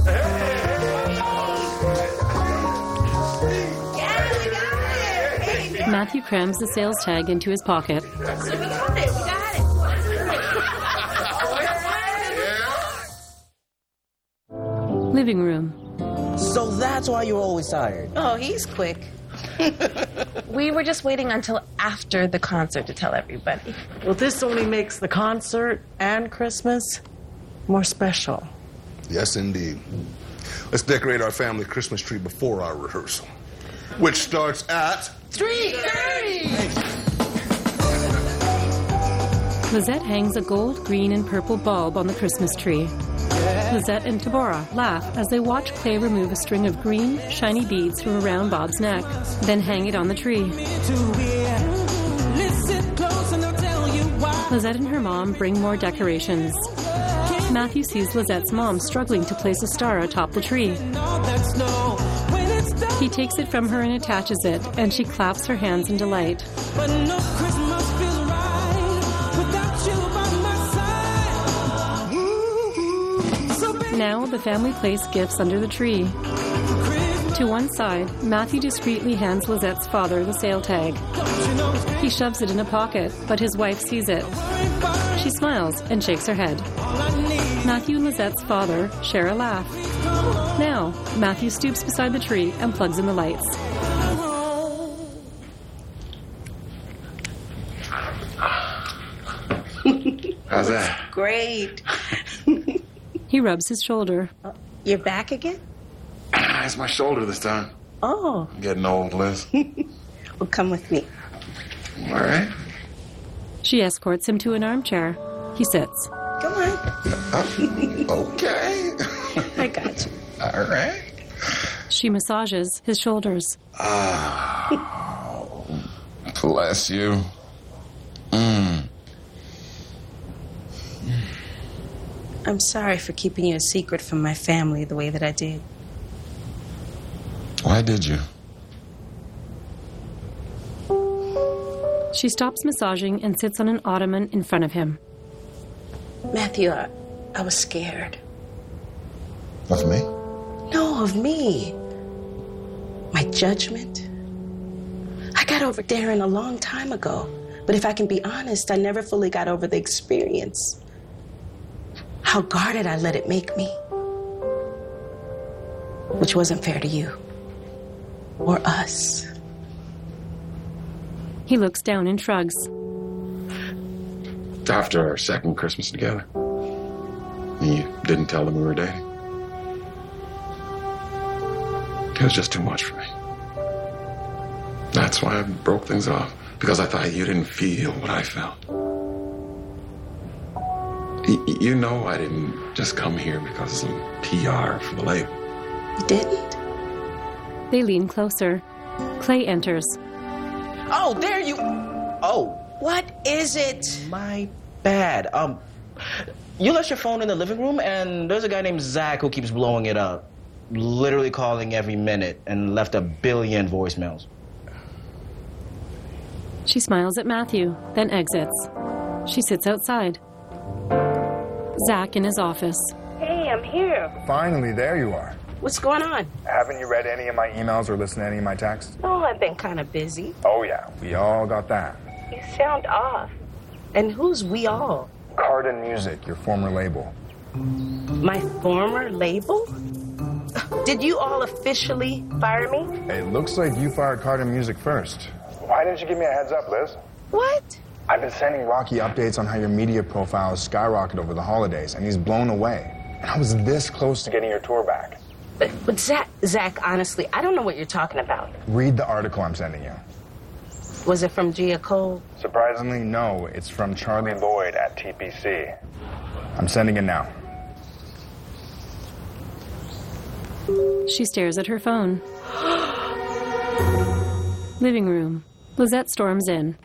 Matthew crams the sales tag into his pocket. So we got it. Living room. So that's why you're always tired. Oh, he's quick. We were just waiting until after the concert to tell everybody. Well, this only makes the concert and Christmas more special. Yes, indeed. Let's decorate our family Christmas tree before our rehearsal, which starts at 3:30. Lizette hangs a gold, green, and purple bulb on the Christmas tree. Lizette and Deborah laugh as they watch Clay remove a string of green, shiny beads from around Bob's neck, then hang it on the tree. Lizette and her mom bring more decorations. Matthew sees Lizette's mom struggling to place a star atop the tree. He takes it from her and attaches it, and she claps her hands in delight. Now the family place gifts under the tree. To one side, Matthew discreetly hands Lizette's father the sale tag. He shoves it in a pocket, but his wife sees it. She smiles and shakes her head. Matthew and Lizette's father share a laugh. Now, Matthew stoops beside the tree and plugs in the lights. How's that? Great. He rubs his shoulder. You're back again? It's my shoulder this time. Oh. I'm getting old, Liz. Well, come with me. All right. She escorts him to an armchair. He sits. Come on. Okay. I got you. All right. She massages his shoulders. Oh, bless you. I'm sorry for keeping you a secret from my family the way that I did. Why did you? She stops massaging and sits on an ottoman in front of him. Matthew, I was scared. Of me? No, of me. My judgment. I got over Darren a long time ago. But if I can be honest, I never fully got over the experience. How guarded I let it make me. Which wasn't fair to you. Or us. He looks down and shrugs. After our second Christmas together. You didn't tell them we were dating. It was just too much for me. That's why I broke things off, because I thought you didn't feel what I felt. You know I didn't just come here because of some PR for the label. You didn't? They lean closer. Clay enters. Oh, there you... Oh. What is it? My bad. You left your phone in the living room, and there's a guy named Zach who keeps blowing it up. Literally calling every minute and left 1 billion voicemails. She smiles at Matthew, then exits. She sits outside. Zach in his office. Hey, I'm here. Finally, there you are. What's going on? Haven't you read any of my emails or listened to any of my texts? Oh, I've been kind of busy. Oh, yeah. We all got that. You sound off. And who's we all? Cardin Music, your former label. My former label? Did you all officially fire me? It looks like you fired Cardin Music first. Why didn't you give me a heads up, Liz? What? I've been sending Rocky updates on how your media profile has skyrocketed over the holidays, and he's blown away. And I was this close to getting your tour back. But Zach, honestly, I don't know what you're talking about. Read the article I'm sending you. Was it from Gia Cole? Surprisingly, no. It's from Charlie Lloyd at TPC. I'm sending it now. She stares at her phone. Living room. Lizette storms in.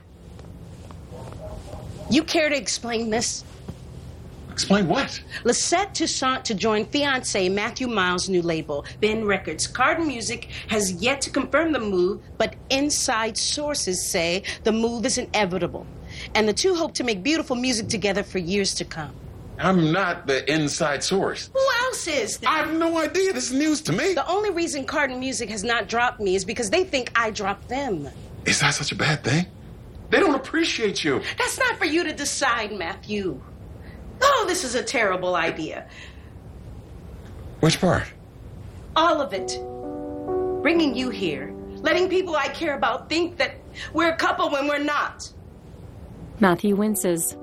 You care to explain this? Explain what? Lisette Toussaint to join fiancé Matthew Miles' new label, Ben Records. Cardin Music has yet to confirm the move, but inside sources say the move is inevitable. And the two hope to make beautiful music together for years to come. I'm not the inside source. Who else is there? I have no idea. This is news to me. The only reason Cardin Music has not dropped me is because they think I dropped them. Is that such a bad thing? They don't appreciate you. That's not for you to decide, Matthew. Oh, this is a terrible idea. Which part? All of it. Bringing you here. Letting people I care about think that we're a couple when we're not. Matthew winces.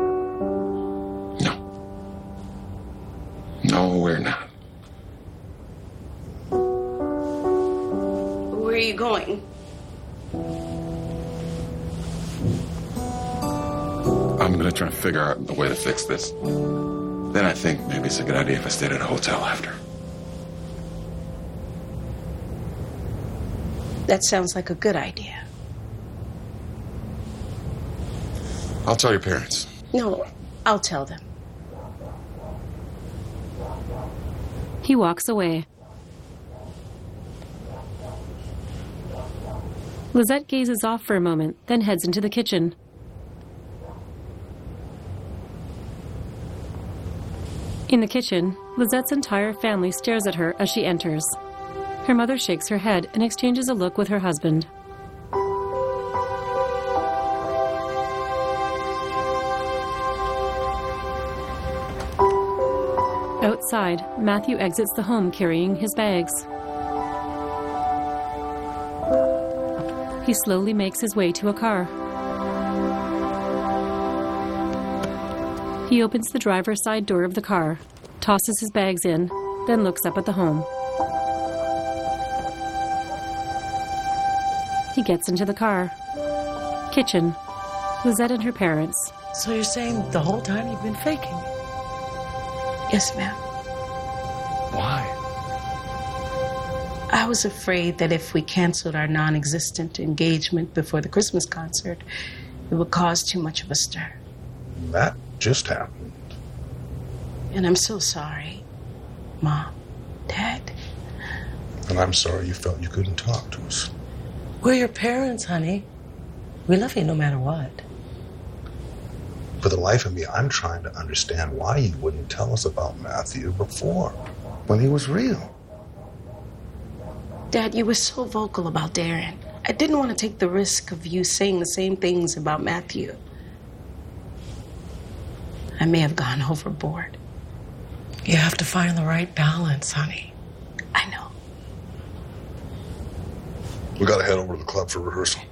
No, we're not. Where are you going? I'm gonna try and figure out a way to fix this. Then I think maybe it's a good idea if I stayed at a hotel after. That sounds like a good idea. I'll tell your parents. No, I'll tell them. He walks away. Lizette gazes off for a moment, then heads into the kitchen. In the kitchen, Lizette's entire family stares at her as she enters. Her mother shakes her head and exchanges a look with her husband. Outside, Matthew exits the home carrying his bags. He slowly makes his way to a car. He opens the driver's side door of the car, tosses his bags in, then looks up at the home. He gets into the car. Kitchen. Lizette and her parents. So you're saying the whole time you've been faking? Yes, ma'am. Why? I was afraid that if we canceled our non-existent engagement before the Christmas concert, it would cause too much of a stir. That just happened. And I'm so sorry, Mom, Dad. And I'm sorry you felt you couldn't talk to us. We're your parents, honey. We love you no matter what. For the life of me, I'm trying to understand why you wouldn't tell us about Matthew before, when he was real. Dad, you were so vocal about Darren. I didn't want to take the risk of you saying the same things about Matthew. I may have gone overboard. You have to find the right balance, honey. I know. We gotta head over to the club for rehearsal.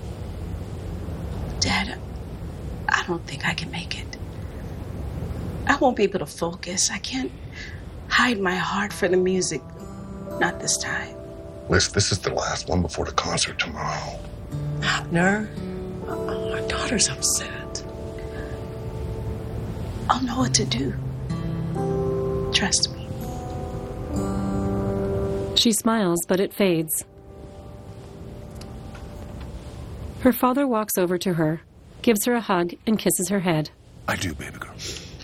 Dad, I don't think I can make it. I won't be able to focus. I can't hide my heart for the music. Not this time. Liz, this is the last one before the concert tomorrow. Abner, my daughter's upset. I'll know what to do. Trust me. She smiles, but it fades. Her father walks over to her, gives her a hug, and kisses her head. I do, baby girl.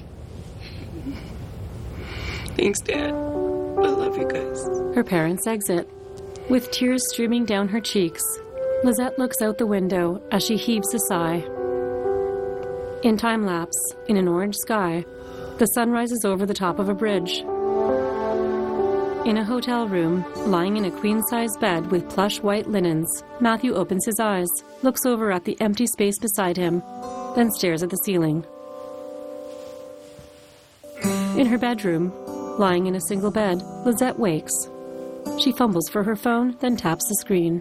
Thanks, Dad. I love you guys. Her parents exit. With tears streaming down her cheeks, Lizette looks out the window as she heaves a sigh. In time-lapse, in an orange sky, the sun rises over the top of a bridge. In a hotel room, lying in a queen-size bed with plush white linens, Matthew opens his eyes, looks over at the empty space beside him, then stares at the ceiling. In her bedroom, lying in a single bed, Lizette wakes. She fumbles for her phone, then taps the screen.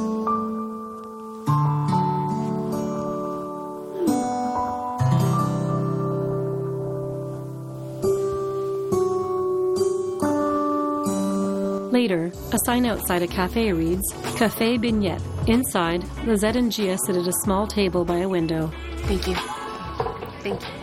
Later, a sign outside a cafe reads, Café Bignette. Inside, Lizette and Gia sit at a small table by a window. Thank you. Thank you.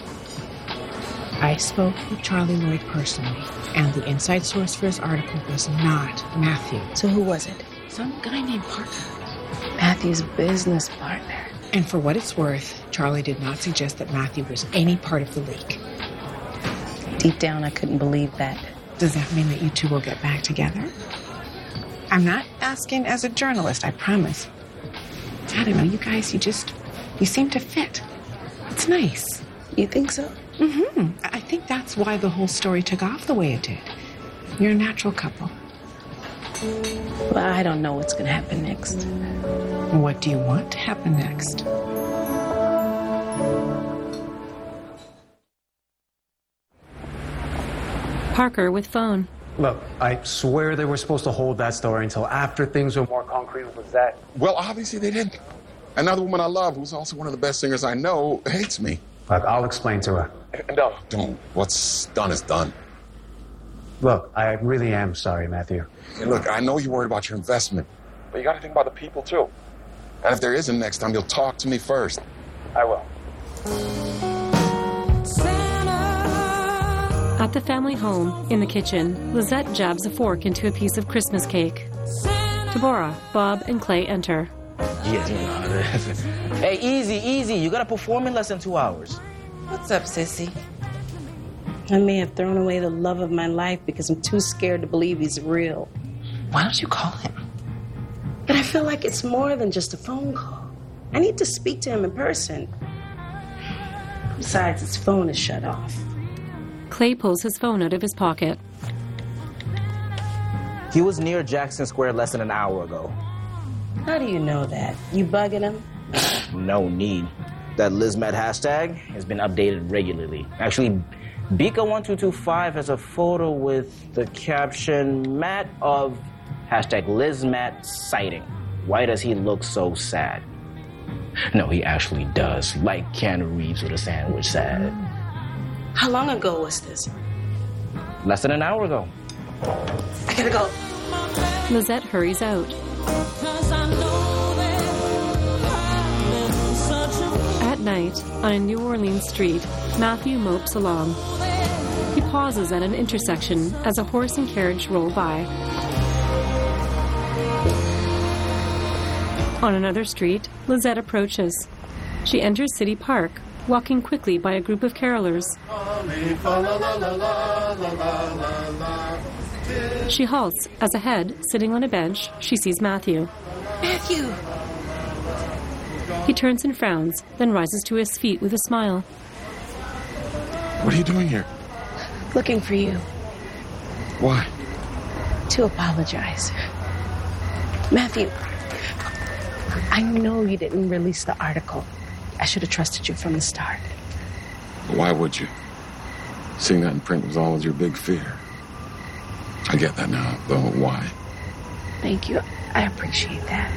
I spoke with Charlie Lloyd personally, and the inside source for his article was not Matthew. So who was it? Some guy named Parker. Matthew's business partner. And for what it's worth, Charlie did not suggest that Matthew was any part of the leak. Deep down, I couldn't believe that. Does that mean that you two will get back together? I'm not asking as a journalist, I promise. I don't know, you guys, you seem to fit. It's nice. You think so? Mm-hmm. I think that's why the whole story took off the way it did. You're a natural couple. Well, I don't know what's going to happen next. What do you want to happen next? Parker with phone. Look, I swear they were supposed to hold that story until after things were more concrete with Lizette. Well, obviously they didn't. Another woman I love, who's also one of the best singers I know, hates me. Look, I'll explain to her. No, don't. What's done is done. Look, I really am sorry, Matthew. Hey, look, I know you're worried about your investment, but you got to think about the people, too. And if there isn't next time, you'll talk to me first. I will. At the family home, in the kitchen, Lizette jabs a fork into a piece of Christmas cake. Deborah, Bob, and Clay enter. Yes, hey, easy. You got a performing less than 2 hours. What's up, sissy? I may have thrown away the love of my life because I'm too scared to believe he's real. Why don't you call him? But I feel like it's more than just a phone call. I need to speak to him in person. Besides, his phone is shut off. Clay pulls his phone out of his pocket. He was near Jackson Square less than an hour ago. How do you know that? You bugging him? No need. That LizMatt hashtag has been updated regularly. Actually, Bika1225 has a photo with the caption, Matt of hashtag LizMatt sighting. Why does he look so sad? No, he actually does, like Keanu Reeves with a sandwich sad. How long ago was this? Less than an hour ago. I gotta go. Lizette hurries out. At night, on a New Orleans street, Matthew mopes along. He pauses at an intersection as a horse and carriage roll by. On another street, Lizette approaches. She enters City Park, walking quickly by a group of carolers. She halts as ahead, sitting on a bench, she sees Matthew. Matthew! He turns and frowns, then rises to his feet with a smile. What are you doing here? Looking for you. Why? To apologize. Matthew, I know you didn't release the article. I should have trusted you from the start. Why would you? Seeing that in print was always your big fear. I get that now, though. Why? Thank you. I appreciate that.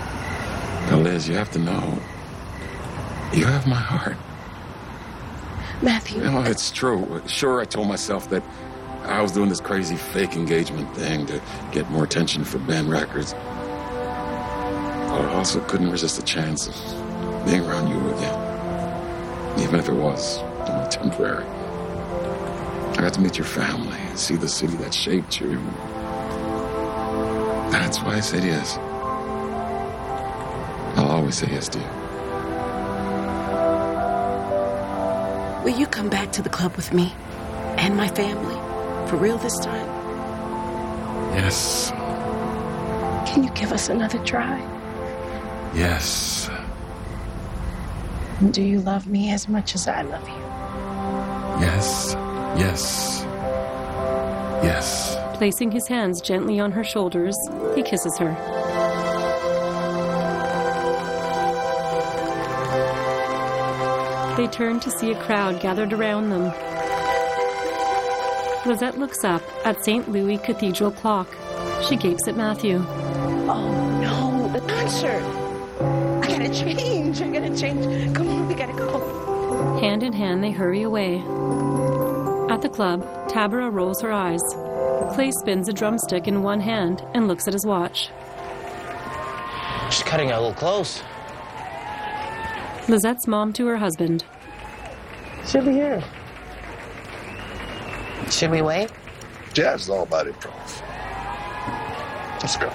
Now, Liz, you have to know, you have my heart. Matthew. No, it's true. Sure, I told myself that I was doing this crazy fake engagement thing to get more attention for Ben Records. But I also couldn't resist the chance of being around you again. Even if it was only temporary. I got to meet your family and see the city that shaped you. That's why I said yes. I'll always say yes to you. Will you come back to the club with me and my family? For real this time? Yes. Can you give us another try? Yes. Do you love me as much as I love you? Yes. Yes. Yes. Placing his hands gently on her shoulders, he kisses her. They turn to see a crowd gathered around them. Lizette looks up at St. Louis Cathedral clock. She gapes at Matthew. Oh, no, the concert. I gotta change. Come on, we gotta go. Hand in hand, they hurry away. At the club, Tabara rolls her eyes. Clay spins a drumstick in one hand and looks at his watch. She's cutting it a little close. Lizette's mom to her husband. She'll be here. Should we wait? Jazz is all about improv. Let's go.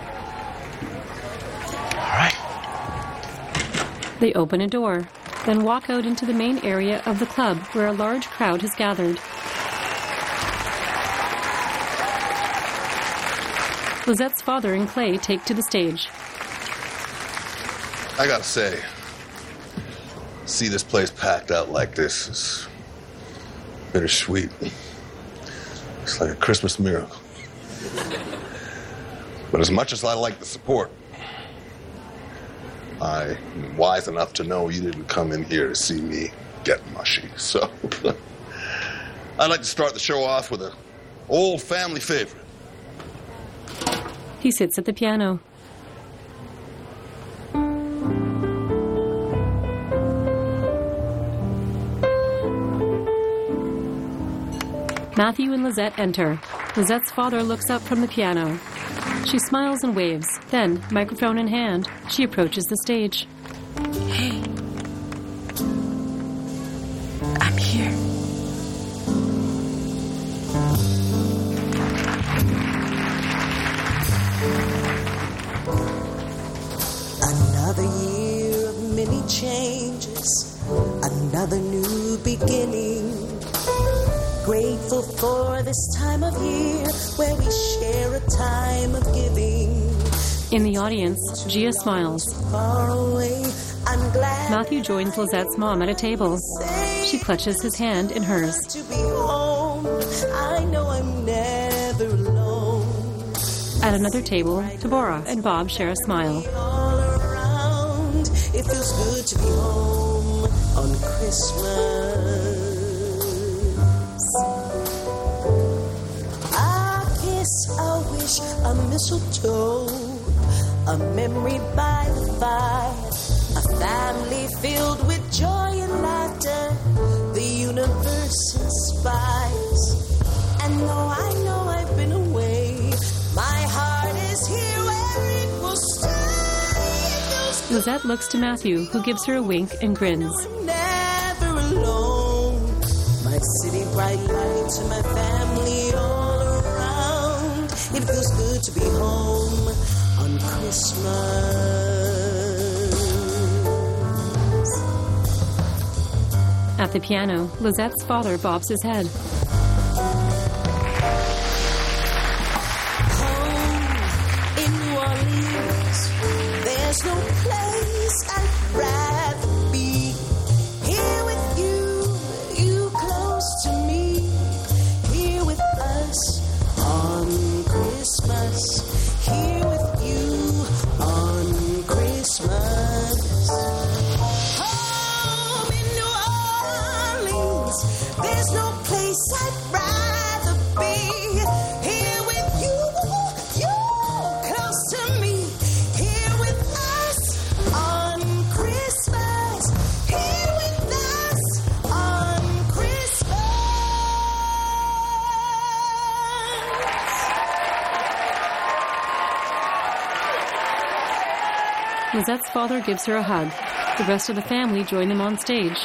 All right. They open a door, then walk out into the main area of the club where a large crowd has gathered. Lizette's father and Clay take to the stage. I gotta say, see this place packed out like this is bittersweet. It's like a Christmas miracle. But as much as I like the support, I'm wise enough to know you didn't come in here to see me get mushy. So I'd like to start the show off with an old family favorite. He sits at the piano. Matthew and Lizette enter. Lizette's father looks up from the piano. She smiles and waves. Then, microphone in hand, she approaches the stage. Hey. I'm here. Another year of many changes, another new beginning. Grateful for this time of year where we share a time of giving. In the audience, Gia smiles. Far away, I'm glad Matthew joins Lizette's mom at a table. She clutches his hand in hers. to be home. I know I'm never alone. At another table, Deborah and Bob share a smile. All around, it feels good to be home on Christmas. A kiss, a wish, a mistletoe, a memory by the fire, a family filled with joy and laughter, the universe inspires. And though I know I've been away, my heart is here where it will stay. Lizette looks to Matthew, who gives her a wink and grins. Never alone. My city bright lights and my family all around. It feels good to be home on Christmas. At the piano, Lizette's father bobs his head. In New Orleans, there's no place I'd rather be. Here with you close to me. Here with us on Christmas. Here with you on Christmas. Home in New Orleans, there's no place I'd rather be. Here with you close to me. Here with us on Lizette's father gives her a hug. The rest of the family join them on stage.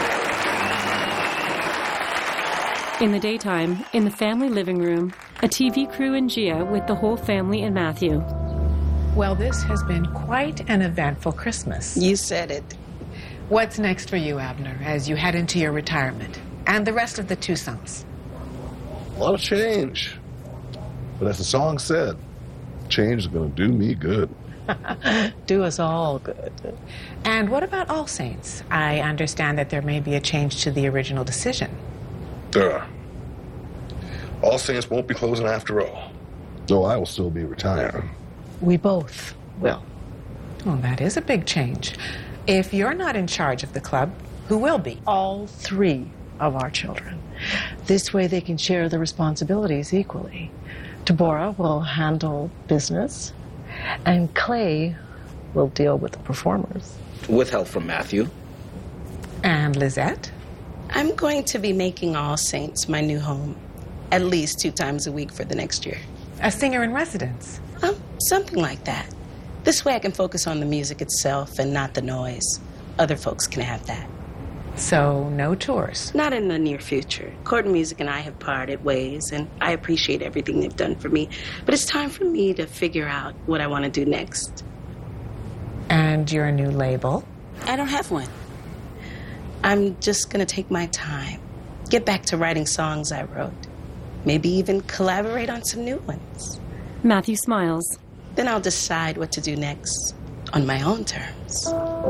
In the daytime, in the family living room, a TV crew and Gia with the whole family and Matthew. Well, this has been quite an eventful Christmas. You said it. What's next for you, Abner, as you head into your retirement? And the rest of the Toussaints? A lot of change. But as the song said, change is going to do me good. Do us all good. And what about All Saints? I understand that there may be a change to the original decision. There are. All Saints won't be closing after all, though I will still be retiring. We both will. Well, that is a big change. If you're not in charge of the club, who will be? All three of our children. This way they can share the responsibilities equally. Deborah will handle business, and Clay will deal with the performers. With help from Matthew. And Lizette? I'm going to be making All Saints my new home, at least 2 times a week for the next year. A singer in residence? Something like that. This way I can focus on the music itself and not the noise. Other folks can have that. So, no tours? Not in the near future. Court Music and I have parted ways, and I appreciate everything they've done for me. But it's time for me to figure out what I want to do next. And your new label? I don't have one. I'm just going to take my time. Get back to writing songs I wrote. Maybe even collaborate on some new ones. Matthew smiles. Then I'll decide what to do next on my own terms.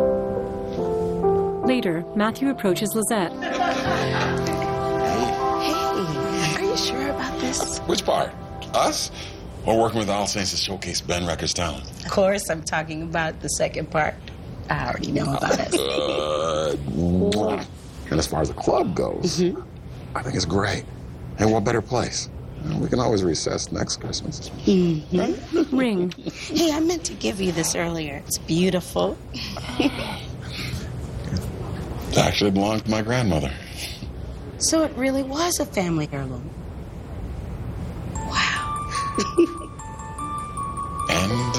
Later, Matthew approaches Lizette. Hey, are you sure about this? Which part? Us? Or working with All Saints to showcase Ben Records' talent? Of course, I'm talking about the second part. I already know about it. And as far as the club goes, I think it's great. And what better place? We can always recess next Christmas. Ring. Hey, I meant to give you this earlier. It's beautiful. It actually belonged to my grandmother. So it really was a family heirloom. Wow. And,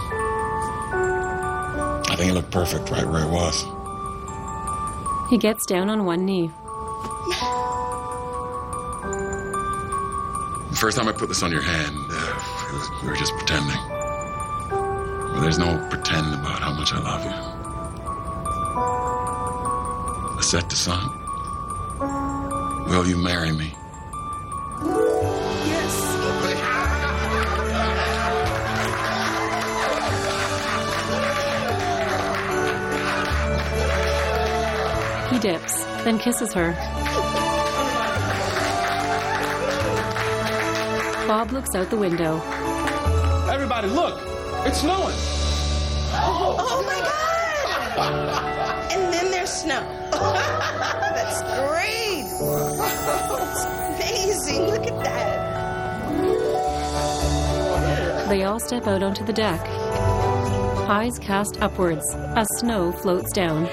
I think it looked perfect right where it was. He gets down on one knee. The first time I put this on your hand, we were just pretending. But there's no pretend about how much I love you. Lisette Toussaint, will you marry me? He dips, then kisses her. Bob looks out the window. Everybody, look! It's snowing! Oh my God! And then there's snow. That's great! It's amazing. Look at that. They all step out onto the deck. Eyes cast upwards as snow floats down.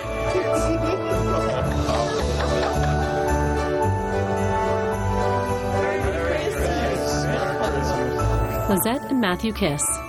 Lizette and Matthew kiss.